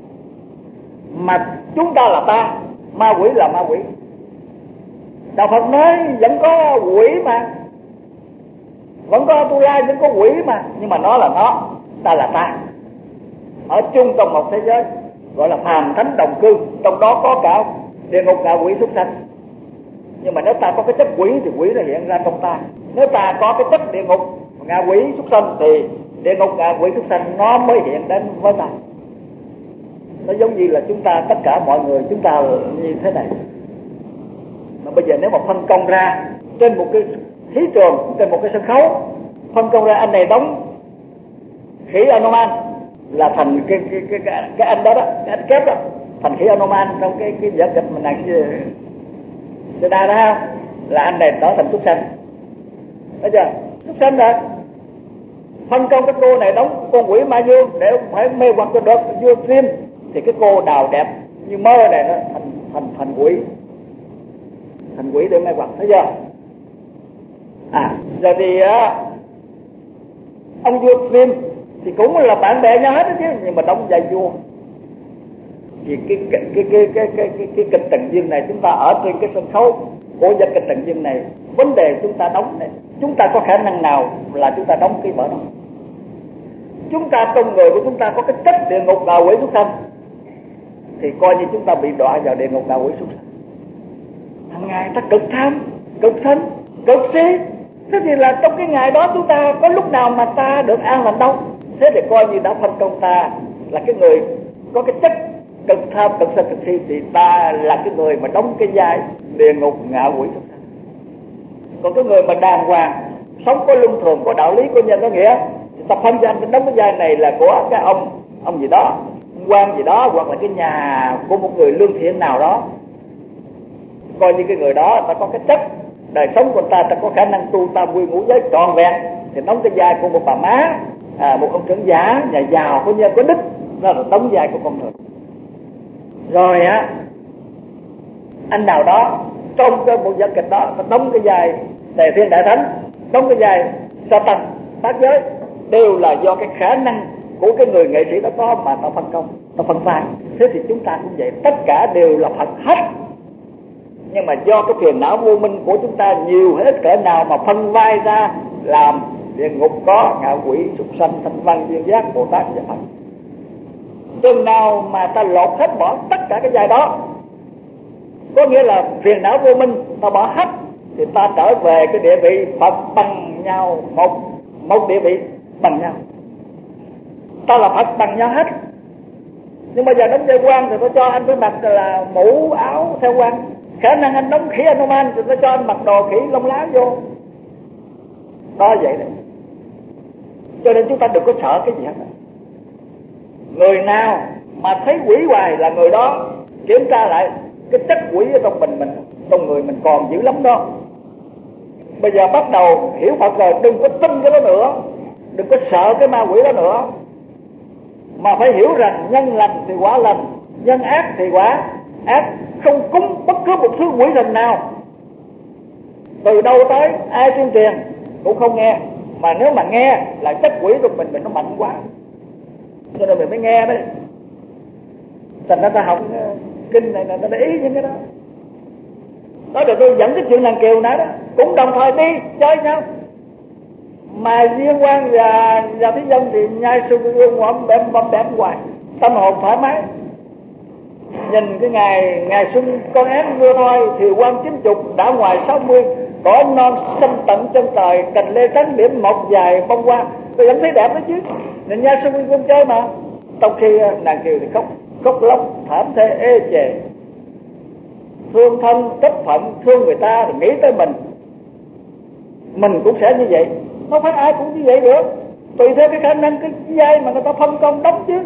mà chúng ta là ta, ma quỷ là ma quỷ. Đạo Phật nói vẫn có quỷ mà, vẫn có Tu La, vẫn có quỷ mà, nhưng mà nó là nó, ta là ta, ở chung trong một thế giới gọi là phàm thánh đồng cư. Trong đó có cả địa ngục, ngạ quỷ, súc sanh. Nhưng mà nếu ta có cái chất quỷ thì quỷ nó hiện ra trong ta. Nếu ta có cái chất địa ngục, ngạ quỷ, súc sanh thì địa ngục, ngạ quỷ, súc sanh nó mới hiện đến với ta. Nó giống như là chúng ta, tất cả mọi người chúng ta như thế này. Mà bây giờ nếu mà phân công ra trên một cái thí trường, trên một cái sân khấu, phân công ra anh này đóng khỉ Anoman là thành cái anh đó, cái anh kép đó thành khỉ Anoman trong cái vở kịch mình này cái đa đó không? Là anh này trở thành súc sanh. Thấy chưa? Súc sanh rồi. Phân công cái cô này đóng con quỷ ma dương để phải mê hoặc cho được vua phim, thì cái cô đào đẹp như mơ này nó thành quỷ, thành quỷ để mê hoặc. Thấy chưa? Rồi thì ông vua phim thì cũng là bạn bè nhau hết đó chứ, nhưng mà đóng vai vua. Vì cái kịch Trần Duyên này, chúng ta ở trên cái sân khấu của vở kịch Trần Duyên này, vấn đề chúng ta đóng này, chúng ta có khả năng nào là chúng ta đóng cái vở đó? Chúng ta trong người của chúng ta có cái chất địa ngục, ngạ quỷ, súc sanh, thì coi như chúng ta bị đọa vào địa ngục, ngạ quỷ, súc sanh. Hằng ngày ta cực tham, cực sân, cực si. Thế thì là trong cái ngày đó chúng ta có lúc nào mà ta được an lành đâu. Thế thì coi như đã phân công ta là cái người có cái chất cực tham, cực sân, cực si, thì ta là cái người mà đóng cái vai địa ngục, ngạ quỷ, súc sanh. Còn cái người mà đàng hoàng, sống có luân thường, có đạo lý, có nhân, có nghĩa, thì ta phân cho anh đóng cái vai này là của cái ông gì đó, ông quan gì đó, hoặc là cái nhà của một người lương thiện nào đó. Coi như cái người đó ta có cái chất đời sống của ta có khả năng tu tam quy ngũ giới trọn vẹn, thì đóng cái vai của một bà má, một ông trưởng giả nhà giàu có nhân có đức, đó là đóng vai của con người. Rồi anh nào đó trong cái bộ vở kịch đó ta đóng cái vai Tề Thiên Đại Thánh, đóng cái vai Satan bát giới, đều là do cái khả năng của cái người nghệ sĩ đó có mà ta phân công, ta phân vai. Thế thì chúng ta cũng vậy, tất cả đều là Phật hết, nhưng mà do cái phiền não vô minh của chúng ta nhiều hết cỡ nào mà phân vai ra làm địa ngục có, ngạ quỷ, súc sanh, thanh văn, duyên giác, Bồ Tát và Phật. Chừng nào mà ta lột hết bỏ tất cả cái vai đó, có nghĩa là phiền não vô minh ta bỏ hết, thì ta trở về cái địa vị Phật bằng nhau, một địa vị bằng nhau. Ta là Phật bằng nhau hết. Nhưng bây giờ đóng vai quan thì tôi cho anh phải mặc là mũ áo theo quan. Khả năng anh đóng khỉ Anoman thì tôi cho anh mặc đồ khỉ lông lá vô. Đó vậy đấy. Cho nên chúng ta đừng có sợ cái gì hết. Người nào mà thấy quỷ hoài là người đó kiểm tra lại cái chất quỷ ở trong mình trong người mình còn dữ lắm đó. Bây giờ bắt đầu hiểu Phật rồi, đừng có tin cái đó nữa, đừng có sợ cái ma quỷ đó nữa, mà phải hiểu rằng nhân lành thì quả lành, nhân ác thì quả ác. Không cúng bất cứ một thứ quỷ thần nào, từ đâu tới ai tuyên truyền cũng không nghe, mà nếu mà nghe là chất quỷ của mình nó mạnh quá, cho nên mình mới nghe đấy. Thành ra ta học kinh này là ta để ý những cái đó. Đó là tôi dẫn cái chuyện nàng Kiều nãy đó, cũng đồng thời đi chơi nhau, mà Viên Quang và Thí Dân thì nhai sư gương ngõm bấm bém hoài, tâm hồn thoải mái. Nhìn cái ngày xuân con én mưa thôi thì Quang 90 đã ngoài 60, cỏ non xanh tận chân trời, cành lê trắng điểm mọc dài bông hoa, tôi vẫn thấy đẹp đó chứ. Nên nhai sư gương chơi mà. Trong khi nàng Kiều thì khóc lóc thảm thê ê chề, thương thân chấp phận, thương người ta thì nghĩ tới mình cũng sẽ như vậy. Không phải ai cũng như vậy được, tùy theo cái khả năng, cái vai mà người ta phân công đóng chứ.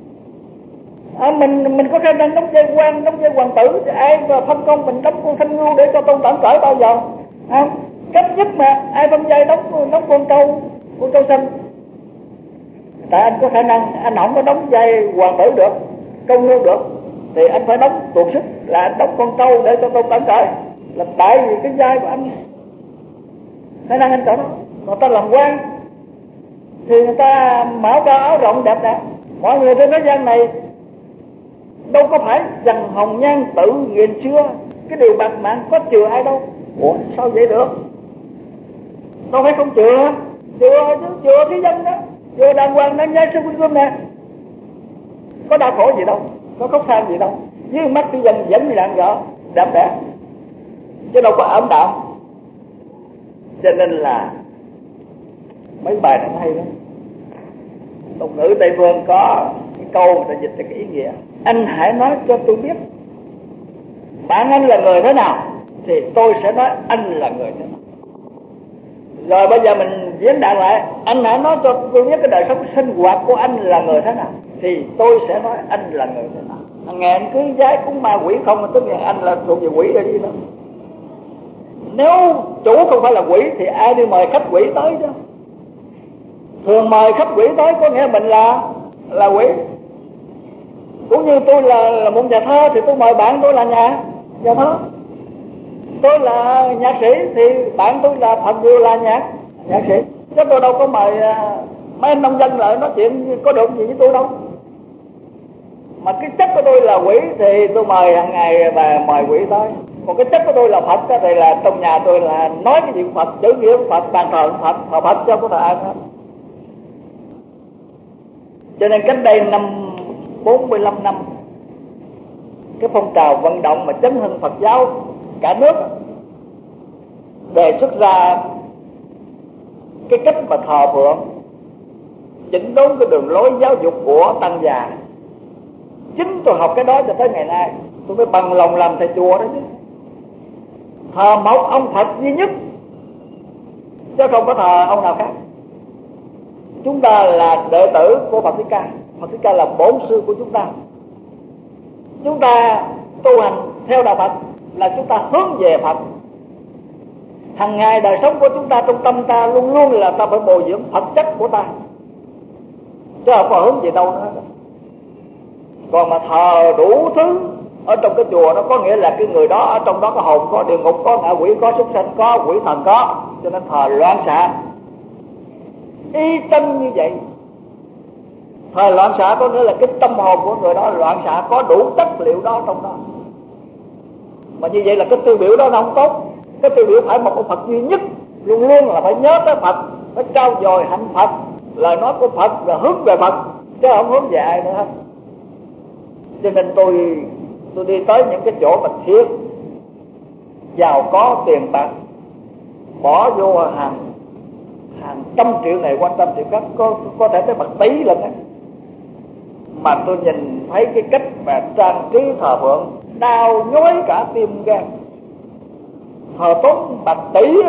Mình có khả năng đóng vai quan, đóng vai hoàng tử, thì ai mà phân công mình đóng con thanh ngưu để cho Tôn Tẩn cởi bao giờ? Cấp nhất mà ai phân vai đóng con trâu xanh. Tại anh có khả năng, anh không có đóng vai hoàng tử được, công nương được, thì anh phải đóng tuột sức là anh đóng con trâu để cho Tôn Tẩn cởi, là tại vì cái vai của anh khả năng anh cởi đó. Còn ta làm quan thì người ta mở cao áo rộng đẹp đẽ. Mọi người trên thế gian này đâu có phải dằn hồng nhan tự nghiền xưa, cái điều bạc mạng có chừa ai đâu. Ủa sao vậy được? Đâu phải không chừa chứ, chừa Thí Dân đó, chừa đàng hoàng đang nhai sư Quynh Gươm nè, có đau khổ gì đâu, có khóc than gì đâu, với mắt Thí Dân vẫn rạng rỡ đẹp đẽ, chứ đâu có ảm đạm. Cho nên là mấy bài này hay lắm. Tục ngữ Tây Phương có cái câu người ta dịch là cái ý nghĩa: anh hãy nói cho tôi biết bạn anh là người thế nào, thì tôi sẽ nói anh là người thế nào. Rồi bây giờ mình diễn đạt lại: anh hãy nói cho tôi biết cái đời sống sinh hoạt của anh là người thế nào, thì tôi sẽ nói anh là người thế nào. Ngày anh cứ giái cúng ma quỷ không, tức là anh là thuộc về quỷ rồi đi đâu. Nếu chủ không phải là quỷ thì ai đi mời khách quỷ tới chứ? Thường mời khách quỷ tới có nghĩa mình là quỷ. Cũng như tôi là một nhà thơ thì tôi mời bạn tôi là nhà thơ. Tôi là nhạc sĩ thì bạn tôi là Phật Diệu là nhạc sĩ. Chứ tôi đâu có mời mấy anh nông dân lại nói chuyện có được gì với tôi đâu. Mà cái chất của tôi là quỷ thì tôi mời hàng ngày và mời quỷ tới. Còn cái chất của tôi là Phật thì là trong nhà tôi là nói cái chuyện Phật, chữ nghĩa Phật, bàn thờ Phật, thờ Phật cho có thờ ai hết. Cho nên cách đây 45 năm, cái phong trào vận động mà chấn hưng Phật giáo cả nước đề xuất ra cái cách mà thờ phượng, chỉnh đốn cái đường lối giáo dục của tăng già. Chính tôi học cái đó cho tới ngày nay, tôi mới bằng lòng làm thầy chùa đó chứ. Thờ một ông Phật duy nhất, chứ không có thờ ông nào khác. Chúng ta là đệ tử của Phật Thích Ca. Phật Thích Ca là bổn sư của chúng ta. Chúng ta tu hành theo đạo Phật là chúng ta hướng về Phật. Hằng ngày đời sống của chúng ta, trong tâm ta luôn luôn là ta phải bồi dưỡng Phật chất của ta, chứ không có hướng về đâu nữa. Còn mà thờ đủ thứ ở trong cái chùa đó, có nghĩa là cái người đó ở trong đó có hồn, có địa ngục, có ngạ quỷ, có súc sanh, có quỷ thần, có, cho nên thờ loạn xạ. Y chân như vậy. Thời loạn xạ có nghĩa là cái tâm hồn của người đó loạn xạ, có đủ chất liệu đó trong đó. Mà như vậy là cái tiêu biểu đó nó không tốt. Cái tiêu biểu phải một ông Phật duy nhất, luôn luôn là phải nhớ tới Phật, phải trao dồi hạnh Phật, lời nói của Phật là hướng về Phật, chứ không hướng về ai nữa hết. Cho nên tôi đi tới những cái chỗ mà thiệt giàu có tiền bạc, bỏ vô hàng trăm triệu này qua trăm triệu khác, có thể tới bạc tỷ lần ấy. Mà tôi nhìn thấy cái cách mà trang trí thờ phượng đau nhói cả tim gan. Thờ tốn bạc tỷ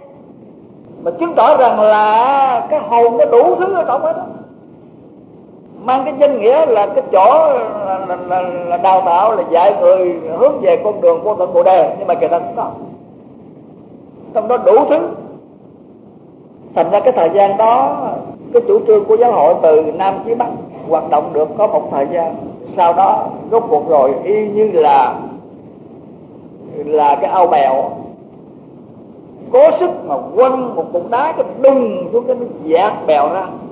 mà chứng tỏ rằng là cái hồn nó đủ thứ ở trong đó. mang cái danh nghĩa là cái chỗ là đào tạo, là dạy người hướng về con đường vô tận Bồ Đề, nhưng mà kỳ thật đó trong đó đủ thứ. Thành ra cái thời gian đó, cái chủ trương của giáo hội từ Nam chí Bắc hoạt động được có một thời gian, sau đó rốt cuộc rồi y như là cái ao bèo cố sức mà quăng một cục đá cái đùng xuống, cái nó dạt bèo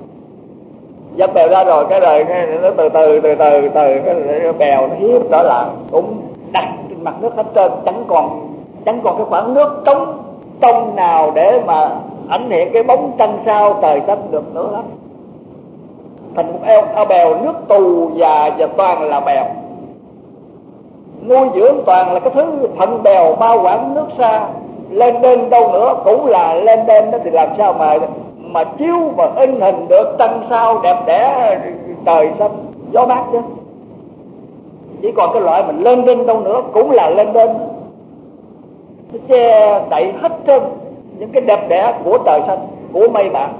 ra rồi cái đời nó từ từ cái bèo nó hiếp trở lại, cũng đặt trên mặt nước hết trơn, chẳng còn cái khoảng nước trống nào để mà ảnh hiện cái bóng trăng sao trời xanh được nữa lắm. Thành một ao bèo nước tù và toàn là bèo, nuôi dưỡng toàn là cái thứ phận bèo bao quảng nước xa. Lên đên đâu nữa cũng là lên đên đó, thì làm sao mà chiếu mà in hình được trăng sao đẹp đẽ trời xanh gió mát chứ. Chỉ còn cái loại mình lên đên đâu nữa cũng là lên đên, nó che đậy hết trơn những cái đẹp đẽ của trời xanh, của mây bạc.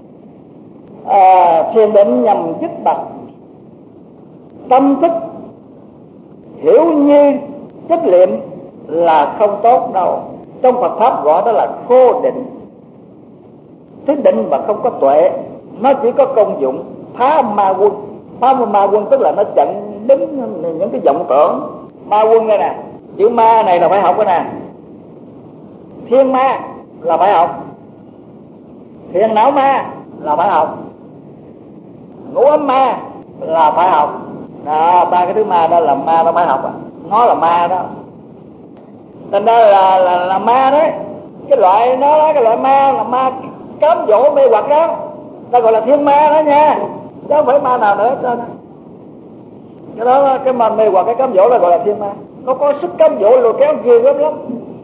Thiền định nhằm dứt bật tâm thức hiểu như trách nhiệm là không tốt đâu. Trong Phật pháp gọi đó là khô định. Thứ định mà không có tuệ, nó chỉ có công dụng phá ma quân. Phá ma quân tức là nó chặn đứng những cái vọng tưởng. Ma quân đây nè, chữ ma này là phải học cái nè. Thiên ma là phải học, thiền não ma là phải học, ngũ ấm ma là phải học. Ba cái thứ ma đó là ma, nó phải học à. Nó là ma đó. Thành ra là ma đấy. Cái loại nó đó, cái loại ma là ma cám dỗ mê hoặc đó, ta gọi là thiên ma đó nha, chứ không phải ma nào nữa hết trơn. Cái đó, cái ma mê hoặc cái cám dỗ là gọi là thiên ma. Nó có sức cám dỗ lùi kéo ghê gớm lắm.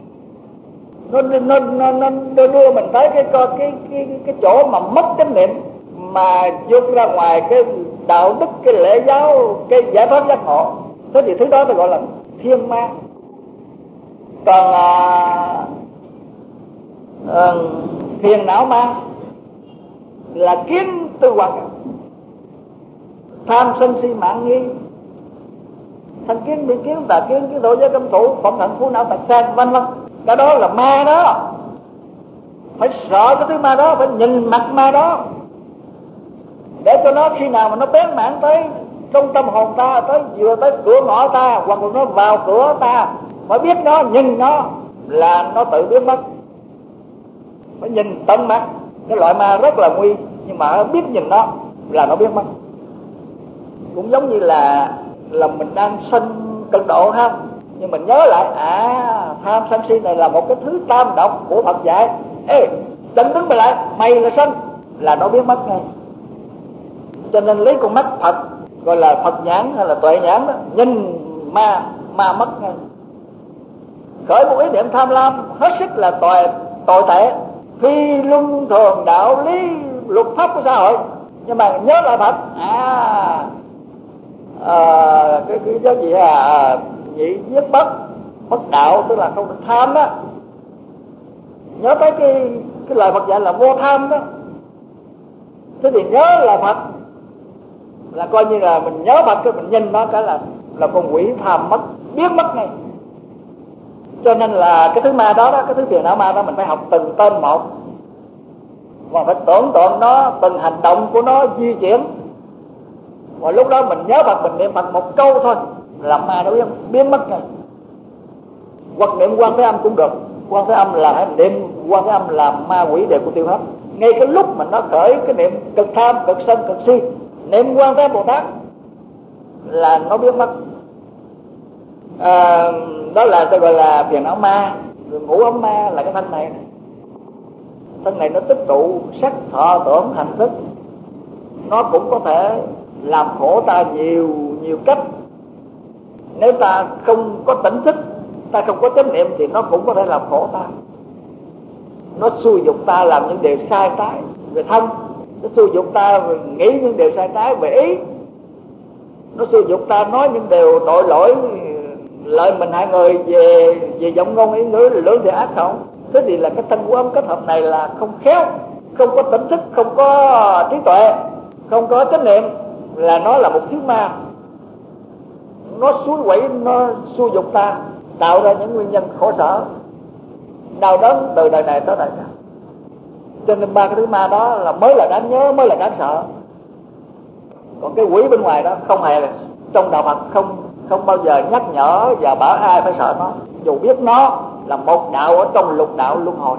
Nó đưa mình tới cái chỗ mà mất chánh niệm, mà vượt ra ngoài cái đạo đức, cái lễ giáo, cái giải pháp giác ngộ. Thế thì thứ đó ta gọi là thiên ma. Còn thiền não ma là kiến tư hoặc, tham sân si mạng nghi, thân kiến, biện kiến, tà kiến, kiến độ, giới cấm thủ, phỏng thận, phú não, tật sang, vân vân. Cái đó là ma đó. Phải sợ cái thứ ma đó, phải nhìn mặt ma đó, để cho nó khi nào mà nó bén mảng tới trong tâm hồn ta, vừa tới cửa ngõ ta, hoặc là nó vào cửa ta, phải biết nó, nhìn nó là nó tự biến mất. Phải nhìn tận mắt. Cái loại ma rất là nguy, nhưng mà biết nhìn nó là nó biến mất. Cũng giống như là mình đang sân cực độ ha, nhưng mình nhớ lại tham sân si này là một cái thứ tam độc của Phật dạy. Ê, định đứng mày lại, mày là sân, là nó biến mất ngay. Cho nên lấy con mắt Phật gọi là Phật nhãn hay là tuệ nhãn đó, nhìn ma mất ngay. Khởi một ý niệm tham lam hết sức là tội tệ, phi luân thường đạo lý luật pháp của xã hội. Nhưng mà nhớ lại Phật, cái gì nhị giết bất đạo, tức là không được tham đó. Nhớ tới cái lời Phật dạy là vô tham đó. Thế thì nhớ là Phật là coi như là mình nhớ Phật, cái mình nhìn nó cái là con quỷ tham mất, biến mất ngay. Cho nên là cái thứ ma đó, cái thứ phiền não ma đó, mình phải học từng tên một, và phải tưởng tượng nó, từng hành động của nó di chuyển. Và lúc đó mình nhớ Phật, mình niệm Phật một câu thôi là ma nó biến mất ngay. Hoặc niệm Quan Thế Âm cũng được. Quan Thế Âm là hãy niệm Quan Thế Âm là ma quỷ đều của tiêu hết. Ngay cái lúc mình nó khởi cái niệm cực tham, cực sân, cực si, niệm Quan Thế Âm Bồ Tát là nó biến mất. Đó là tôi gọi là phiền não ma. Rồi ngũ ấm ma là cái thân này. Thân này nó tích tụ sắc, thọ, tưởng, hành thức. Nó cũng có thể làm khổ ta nhiều cách. Nếu ta không có tỉnh thức, ta không có chánh niệm, thì nó cũng có thể làm khổ ta. Nó xúi dục ta làm những điều sai trái về thân, nó xúi dục ta nghĩ những điều sai trái về ý, nó xúi dục ta nói những điều tội lỗi, lợi mình hại người về giọng ngôn ý ngữ, lưỡng thiện ác khẩu. Thế thì là cái thân của âm kết hợp này là không khéo, không có tỉnh thức, không có trí tuệ, không có chánh niệm, là nó là một thứ ma, nó suối quẩy, nó xua dục ta, tạo ra những nguyên nhân khổ sở đau đớn từ đời này tới đời khác. Cho nên ba cái thứ ma đó là mới là đáng nhớ, mới là đáng sợ. Còn cái quỷ bên ngoài đó không hề, trong đạo Phật không bao giờ nhắc nhở và bảo ai phải sợ nó, dù biết nó là một đạo ở trong lục đạo luân hồi.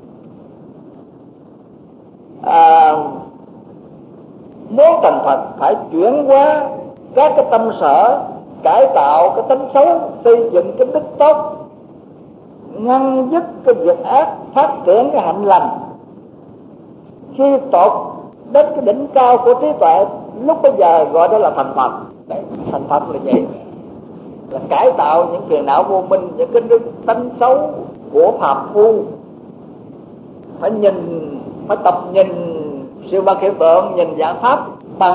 Muốn thành Phật phải chuyển hóa các cái tâm sở, cải tạo cái tính xấu, xây dựng cái đức tốt, ngăn dứt cái việc ác, phát triển cái hạnh lành. Khi tột đến cái đỉnh cao của trí tuệ, lúc bây giờ gọi đó là thành Phật. Đấy, thành Phật là vậy, là cải tạo những phiền não vô minh, những cái đức tánh xấu của phàm phu. Phải nhìn, phải tập nhìn sự vật hiện tượng, nhìn dạng pháp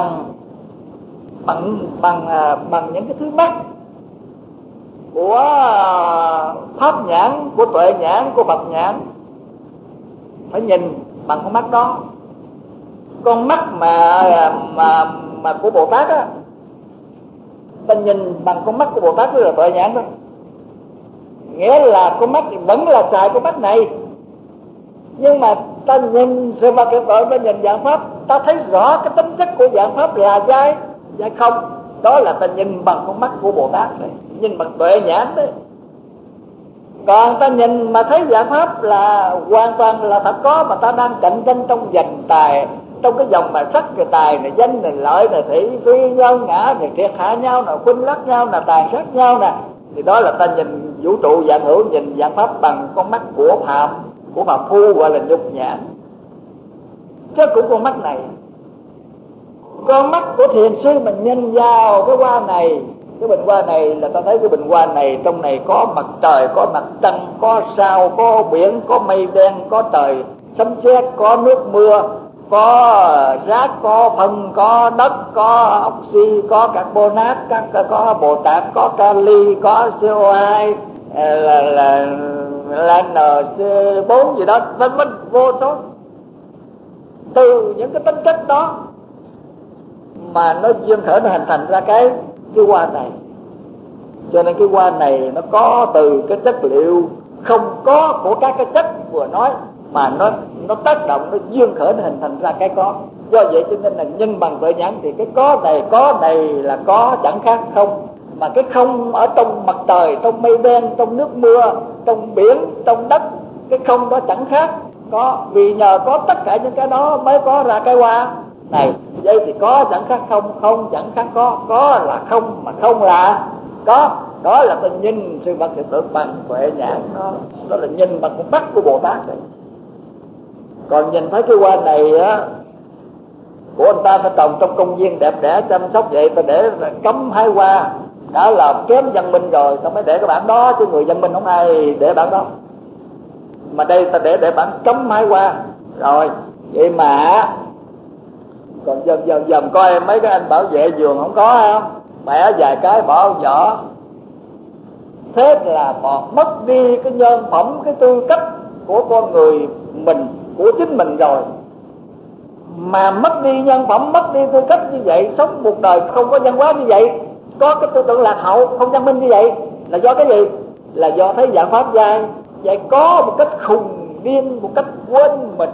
bằng những cái thứ mắt của pháp nhãn, của tuệ nhãn, của Phật nhãn. Phải nhìn bằng con mắt đó. Con mắt mà của Bồ Tát á, ta nhìn bằng con mắt của Bồ Tát, đó là tuệ nhãn đó. Nghĩa là con mắt vẫn là xài con mắt này, nhưng mà ta nhìn sự vật hiện tượng, ta nhìn dạng pháp, ta thấy rõ cái tính chất của dạng pháp là dai không. Đó là ta nhìn bằng con mắt của Bồ Tát này, nhìn bằng tuệ nhãn đấy. Còn ta nhìn mà thấy dạng pháp là hoàn toàn là thật có, mà ta đang cạnh tranh trong giành tài, trong cái dòng mà sắc cái tài này, danh này, lợi này, thị phi nhân ngã này, triệt hạ nhau nè, khuynh lắc nhau nè, tàn sát nhau nè, thì đó là ta nhìn vũ trụ dạng hữu, nhìn dạng pháp bằng con mắt của phạm phu, gọi là nhục nhãn. Chứ cũng con mắt này, con mắt của thiền sư mình nhìn vào cái hoa này, cái bình hoa này, là ta thấy cái bình hoa này trong này có mặt trời, có mặt trăng, có sao, có biển, có mây đen, có trời sấm sét, có nước mưa, có rác, có phân, có đất, có oxy, có carbonat, có Bồ Tát, có kali, có CO2, là NC4 gì đó, vân vân, vô số. Từ những cái tính chất đó mà nó duyên khởi, nó hình thành ra cái hoa này. Cho nên cái hoa này nó có từ cái chất liệu không có của các cái chất vừa nói, mà nó tác động, nó duyên khởi, nó hình thành ra cái có. Do vậy cho nên là nhân bằng tuệ nhãn thì cái có này là có chẳng khác không. Mà cái không ở trong mặt trời, trong mây đen, trong nước mưa, trong biển, trong đất, cái không đó chẳng khác có. Vì nhờ có tất cả những cái đó mới có ra cái hoa này. Vậy thì có chẳng khác không, không chẳng khác có là không, mà không là có. Đó là ta nhìn sự vật hiện tượng bằng tuệ nhãn đó là nhìn bằng con mắt của Bồ Tát này. Còn nhìn thấy cái hoa này á của anh ta trồng trong công viên đẹp đẽ chăm sóc, vậy ta để cấm hái hoa đã là kém văn minh rồi, ta mới để cái bản đó, chứ người văn minh không ai để bản đó. Mà đây ta để bản cấm hái hoa rồi. Vậy mà còn dần coi mấy cái anh bảo vệ vườn không có không, bẻ vài cái bỏ vỏ. Thế là bọn mất đi cái nhân phẩm, cái tư cách của con người mình, của chính mình rồi. Mà mất đi nhân phẩm, mất đi tư cách như vậy, sống một đời không có văn hóa như vậy, có cái tư tưởng lạc hậu, không văn minh như vậy, là do cái gì? Là do thấy dạng pháp dai vậy, có một cách khùng điên, một cách quên mình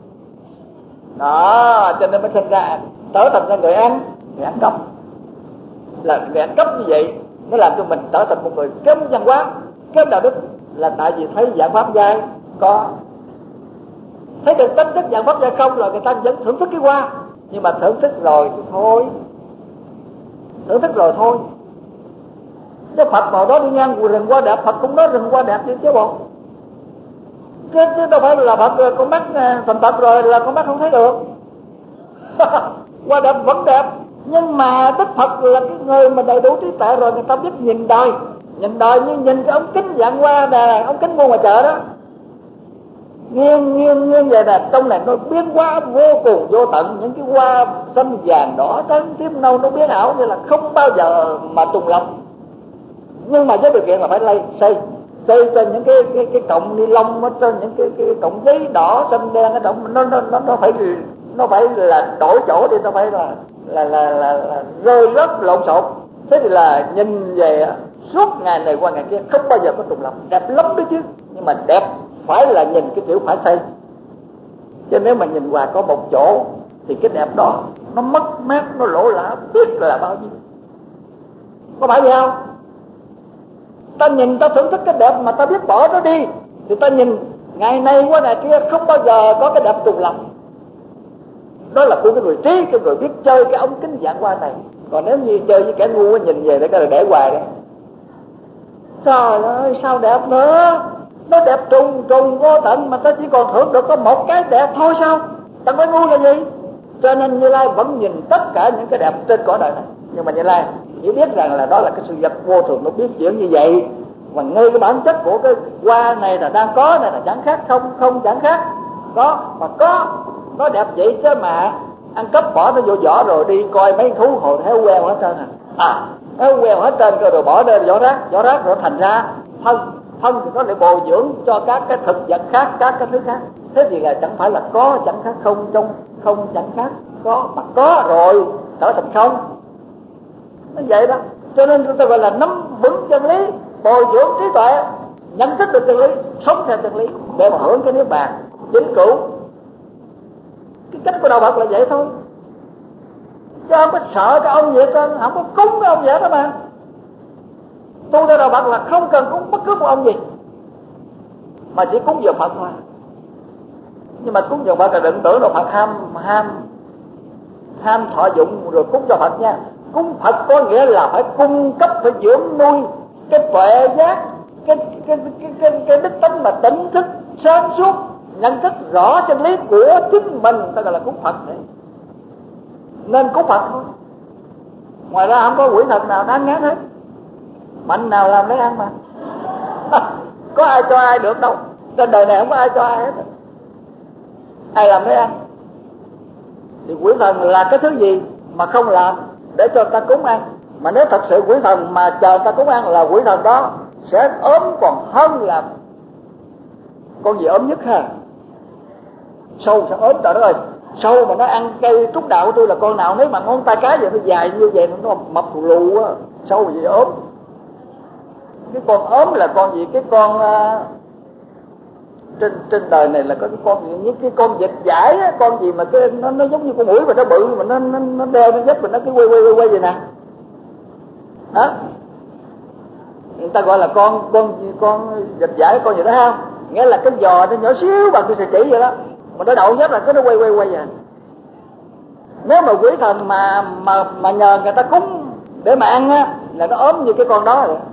đó. Cho nên mới sinh ra trở thành ra người ăn cắp. Là người ăn cắp như vậy nó làm cho mình trở thành một người kém văn hóa, kém đạo đức, là tại vì thấy dạng pháp dai có. Thấy được tính chất dạng pháp dai không rồi người ta vẫn thưởng thức cái hoa, nhưng mà thưởng thức rồi thì thôi, thưởng thức rồi thôi. Cái Phật vào đó đi ngang rừng hoa đẹp, Phật cũng nói rừng hoa đẹp chứ bộ. Chứ đâu phải là Phật con mắt thành Phật rồi là con mắt không thấy được. Hoa đẹp vẫn đẹp, nhưng mà Đức Phật là cái người mà đầy đủ trí tuệ rồi, người ta biết nhìn đời như nhìn cái ống kính dạng hoa nè, ống kính mua ngoài chợ đó, nghiêng vậy nè, trong này nó biến hóa vô cùng vô tận, những cái hoa xanh vàng đỏ trắng tím nâu nó biến ảo như là không bao giờ mà trùng lặp. Nhưng mà với điều kiện là phải xây trên những cái cọng ni lông, trên những cái cọng giấy đỏ xanh đen, cái động nó phải là đổi chỗ đi, nó phải là là rơi rớt lộn xộn. Thế thì là nhìn về suốt ngày này qua ngày kia không bao giờ có trùng lặp. Đẹp lắm đấy chứ, nhưng mà đẹp phải là nhìn cái kiểu phải xây. Chứ nếu mà nhìn hoài có một chỗ thì cái đẹp đó nó mất mát, nó lỗ lã biết là bao nhiêu. Có phải vậy không? Ta nhìn ta thưởng thức cái đẹp mà ta biết bỏ nó đi thì ta nhìn ngày nay qua ngày kia không bao giờ có cái đẹp trùng lặp. Đó là của cái người trí, cái người biết chơi cái ống kính dạng qua này. Còn nếu như chơi với kẻ ngu nhìn về để cái là để hoài đấy. Trời ơi sao đẹp nữa. Nó đẹp trùng vô tận mà ta chỉ còn thưởng được có một cái đẹp thôi sao? Ta nói ngu là gì? Cho nên Như Lai vẫn nhìn tất cả những cái đẹp trên cõi đời này. Nhưng mà Như Lai chỉ biết rằng là đó là cái sự vật vô thường, nó biến chuyển như vậy. Mà ngay cái bản chất của cái hoa này là đang có, này là chẳng khác, không chẳng khác. Có, mà có, nó đẹp vậy chứ mà ăn cắp bỏ nó vô vỏ rồi đi coi mấy thú hồi héo queo hết trơn héo queo hết trơn rồi bỏ lên vỏ rác rồi thành ra thân thì nó lại bồi dưỡng cho các cái thực vật khác, các cái thứ khác. Thế thì là chẳng phải là có chẳng khác không, trong không chẳng khác có, mà có rồi trở thành không. Nó vậy đó. Cho nên chúng ta gọi là nắm vững chân lý, bồi dưỡng trí tuệ, nhận thức được chân lý, sống theo chân lý để mà hưởng cái niết bàn chính cửu. Cái cách của đạo Phật là vậy thôi, chứ không có sợ cái ông vậy cơ, không có cúng cái ông vậy đó mà. Tu theo đạo Phật là không cần cúng bất cứ một ông gì, mà chỉ cúng dường Phật thôi. Nhưng mà cúng dường Phật là đừng tưởng đạo Phật ham thọ dụng rồi cúng cho Phật nha. Cúng Phật có nghĩa là phải cung cấp, phải dưỡng nuôi cái tuệ giác, cái đức tánh mà tỉnh thức sáng suốt, nhận thức rõ chân lý của chính mình, ta gọi là cúng Phật đấy. Nên cúng Phật thôi. Ngoài ra không có quỷ thần nào đáng ngán hết. Mạnh nào làm lấy ăn mà. Có ai cho ai được đâu. Trên đời này không có ai cho ai hết. Ai làm lấy ăn. Thì quỷ thần là cái thứ gì mà không làm để cho ta cúng ăn. Mà nếu thật sự quỷ thần mà chờ ta cúng ăn là quỷ thần đó sẽ ốm còn hơn là con gì ốm nhất ha. Sâu sẽ ốm, trời đất ơi. Sâu mà nó ăn cây trúc đạo của tôi là con nào, nếu mà ngón tay cái vậy nó dài như vậy nó mập thù lù á. Sâu gì ốm. Cái con ốm là con gì? Cái con trên đời này là có cái con gì, như cái con vịt dải á, con gì mà cái nó giống như con muỗi mà nó bự mà nó đeo nó dấp mà nó cứ quay vậy nè. Đó. Người ta gọi là con vịt dải, con gì đó không? Nghĩa là cái giò nó nhỏ xíu bằng cái sợi chỉ vậy đó. Mà nó đậu nhất là cái nó quay vậy. Nếu mà quỷ thần mà nhờ người ta cúng để mà ăn á là nó ốm như cái con đó rồi.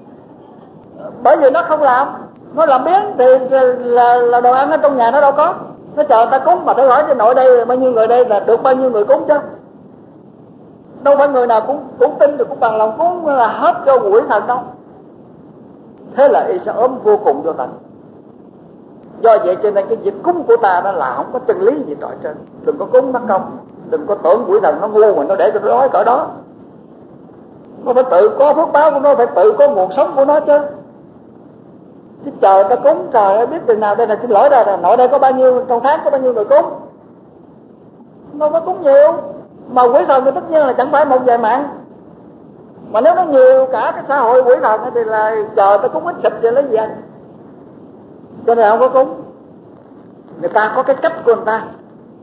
Bởi vì nó không làm, nó làm biến thì là đồ ăn ở trong nhà nó đâu có. Nó chờ ta cúng mà thử hỏi trên nội đây bao nhiêu người đây là được bao nhiêu người cúng chứ. Đâu phải người nào cũng tin được cũng bằng lòng cúng là hết cho quỷ thần đâu. Thế là y sẽ ốm vô cùng vô tận. Do vậy cho nên cái việc cúng của ta đó là không có chân lý gì trọi trên. Đừng có cúng mất công. Đừng có tưởng quỷ thần nó ngu mà nó để cho nó nói cỡ đó. Nó phải tự có phước báo của nó, phải tự có nguồn sống của nó chứ. Chứ chờ ta cúng, trời ơi biết từ nào đây là xin lỗi đây là nội đây có bao nhiêu, trong tháng có bao nhiêu người cúng. Nó phải cúng nhiều. Mà quỷ thần thì tất nhiên là chẳng phải một vài mạng. Mà nếu nó nhiều cả cái xã hội quỷ thần thì là chờ ta cúng ít xịt thì lấy gì ăn. Cho nên không có cúng. Người ta có cái cách của người ta,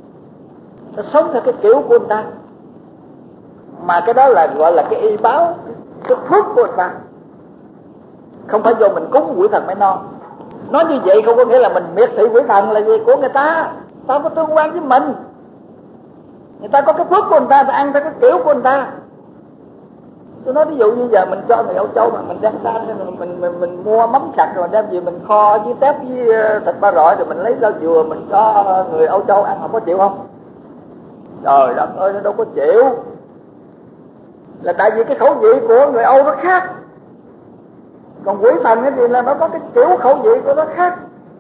ta sống theo cái kiểu của người ta. Mà cái đó là gọi là cái y báo, cái phước của người ta. Không phải do mình cúng quỷ thần mới no. Nói như vậy không có nghĩa là mình miệt thị quỷ thần là gì của người ta. Ta không có tương quan với mình. Người ta có cái phước của người ta, ta ăn theo cái kiểu của người ta. Tôi nói ví dụ như giờ mình cho người Âu Châu mà mình đem ra mình mua mắm sạch rồi đem gì mình kho với tép với thịt ba rọi rồi mình lấy rau dừa mình cho người Âu Châu ăn, họ có chịu không? Trời đất ơi, nó đâu có chịu. Là tại vì cái khẩu vị của người Âu nó khác. Còn quỷ thần thì là nó có cái kiểu khẩu vị của nó khác.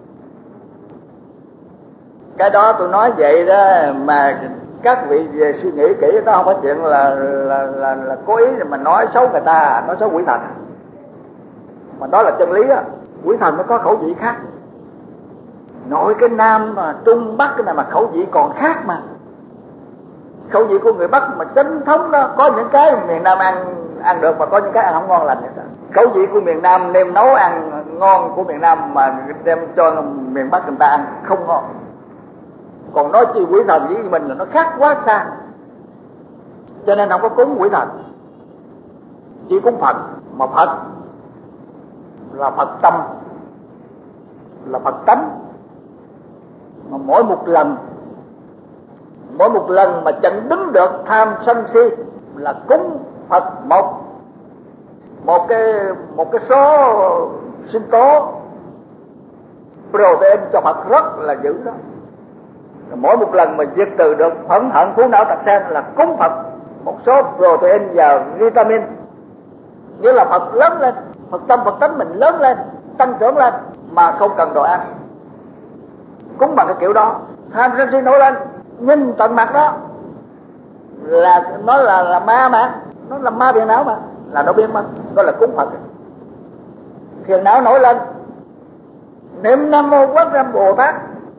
Cái đó tôi nói vậy đó mà các vị về suy nghĩ kỹ, đó không phải chuyện là cố ý mà nói xấu người ta, nói xấu quỷ thần. Mà đó là chân lý á. Quỷ thần nó có khẩu vị khác. Nội cái Nam mà Trung Bắc cái này mà khẩu vị còn khác mà. Khẩu vị của người Bắc mà chính thống đó, có những cái miền Nam ăn được mà có những cái ăn không ngon lành vậy. Khẩu vị của miền Nam đem nấu ăn ngon của miền Nam mà đem cho miền Bắc người ta ăn không ngon. Còn nói chi quỷ thần với mình là nó khác quá xa, cho nên không có cúng quỷ thần, chỉ cúng Phật. Mà Phật là Phật tâm, là Phật tánh. Mà mỗi một lần mà chẳng đứng được tham sân si là cúng Phật một cái số sinh tố protein cho Phật rất là dữ đó. Mỗi một lần mà diệt trừ được phẫn hận phú não tặc sen là cúng Phật một số protein và vitamin, nghĩa là Phật lớn lên, Phật tâm Phật tánh mình lớn lên, tăng trưởng lên mà không cần đồ ăn. Cúng bằng cái kiểu đó, tham sân si nổi lên, nhìn tận mặt đó là nó là ma mà, nó là ma phiền não mà, là nó biến mất, đó là cúng Phật. Phiền não nổi lên, niệm Nam Mô Quán Thế Âm Bồ Tát,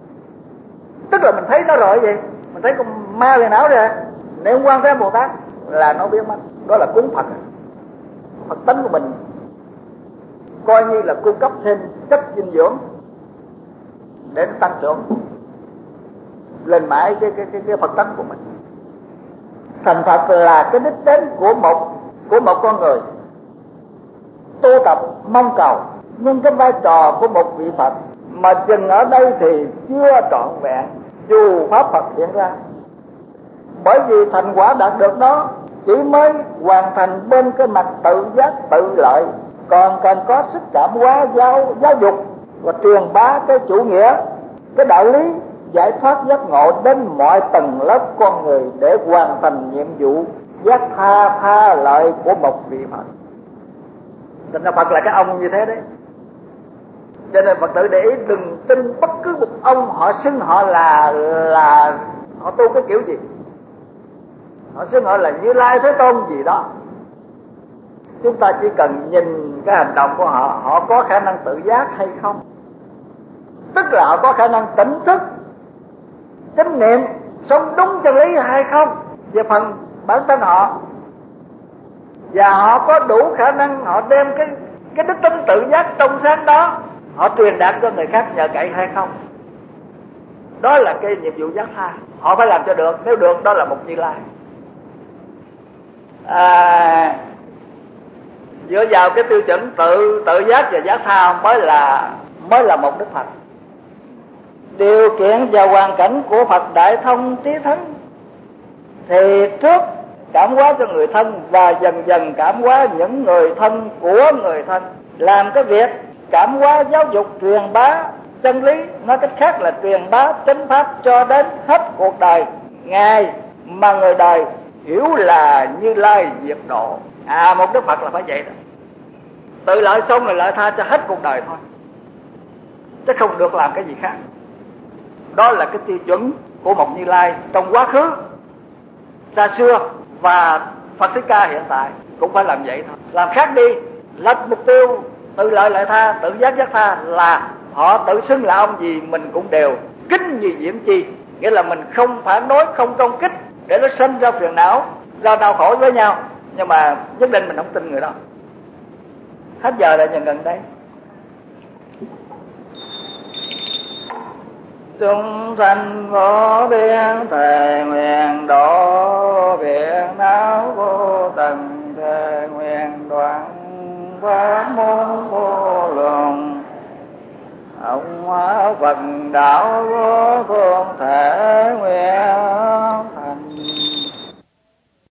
tức là mình thấy nó rồi vậy, mình thấy con ma phiền não rồi, niệm Quán Thế Âm Bồ Tát là nó biến mất, đó là cúng Phật. Phật tánh của mình coi như là cung cấp thêm chất dinh dưỡng để tăng trưởng lên mãi cái Phật tánh của mình. Thành Phật là cái đích đến của một con người tu tập mong cầu, nhưng cái vai trò của một vị Phật mà chừng ở đây thì chưa trọn vẹn dù pháp Phật hiện ra. Bởi vì thành quả đạt được đó chỉ mới hoàn thành bên cái mặt tự giác tự lợi, còn cần có sức cảm hóa giáo dục và truyền bá cái chủ nghĩa, cái đạo lý giải thoát giác ngộ đến mọi tầng lớp con người để hoàn thành nhiệm vụ giác tha lợi của một vị Phật. Thành ra Phật là cái ông như thế đấy. Cho nên Phật tử để ý đừng tin bất cứ một ông họ xưng họ là họ tu cái kiểu gì, họ xưng họ là Như Lai Thế Tôn gì đó. Chúng ta chỉ cần nhìn cái hành động của họ, họ có khả năng tự giác hay không, tức là họ có khả năng tỉnh thức chánh niệm sống đúng chân lý hay không về phần bản thân họ, và họ có đủ khả năng họ đem cái đức tính tự giác trong sáng đó họ truyền đạt cho người khác nhờ cậy hay không. Đó là cái nhiệm vụ giác tha, họ phải làm cho được. Nếu được đó là một Như Lai. Dựa vào cái tiêu chuẩn tự giác và giác tha mới là một Đức Phật. Điều kiện và hoàn cảnh của Phật Đại Thông Trí Thánh thì trước cảm hóa cho người thân và dần dần cảm hóa những người thân của người thân, làm cái việc cảm hóa giáo dục truyền bá chân lý, nói cách khác là truyền bá chánh pháp cho đến hết cuộc đời, ngày mà người đời hiểu là Như Lai diệt độ. Một Đức Phật là phải vậy đó, tự lợi xong rồi lợi tha cho hết cuộc đời thôi, chứ không được làm cái gì khác. Đó là cái tiêu chuẩn của một Như Lai trong quá khứ xa xưa, và Phật Thích Ca hiện tại cũng phải làm vậy thôi. Làm khác đi, lập mục tiêu tự lợi lợi tha, tự giác giác tha, là họ tự xưng là ông gì mình cũng đều kính như diễm chi, nghĩa là mình không phản đối, không công kích để nó sinh ra phiền não, ra đau khổ với nhau, nhưng mà nhất định mình không tin người đó. Hết giờ rồi, nhìn gần đây. Chúng sanh vô biên thề nguyện độ phiền não vô tận, thề nguyện đoạn pháp môn vô lượng. Ông hóa Phật đạo vô phương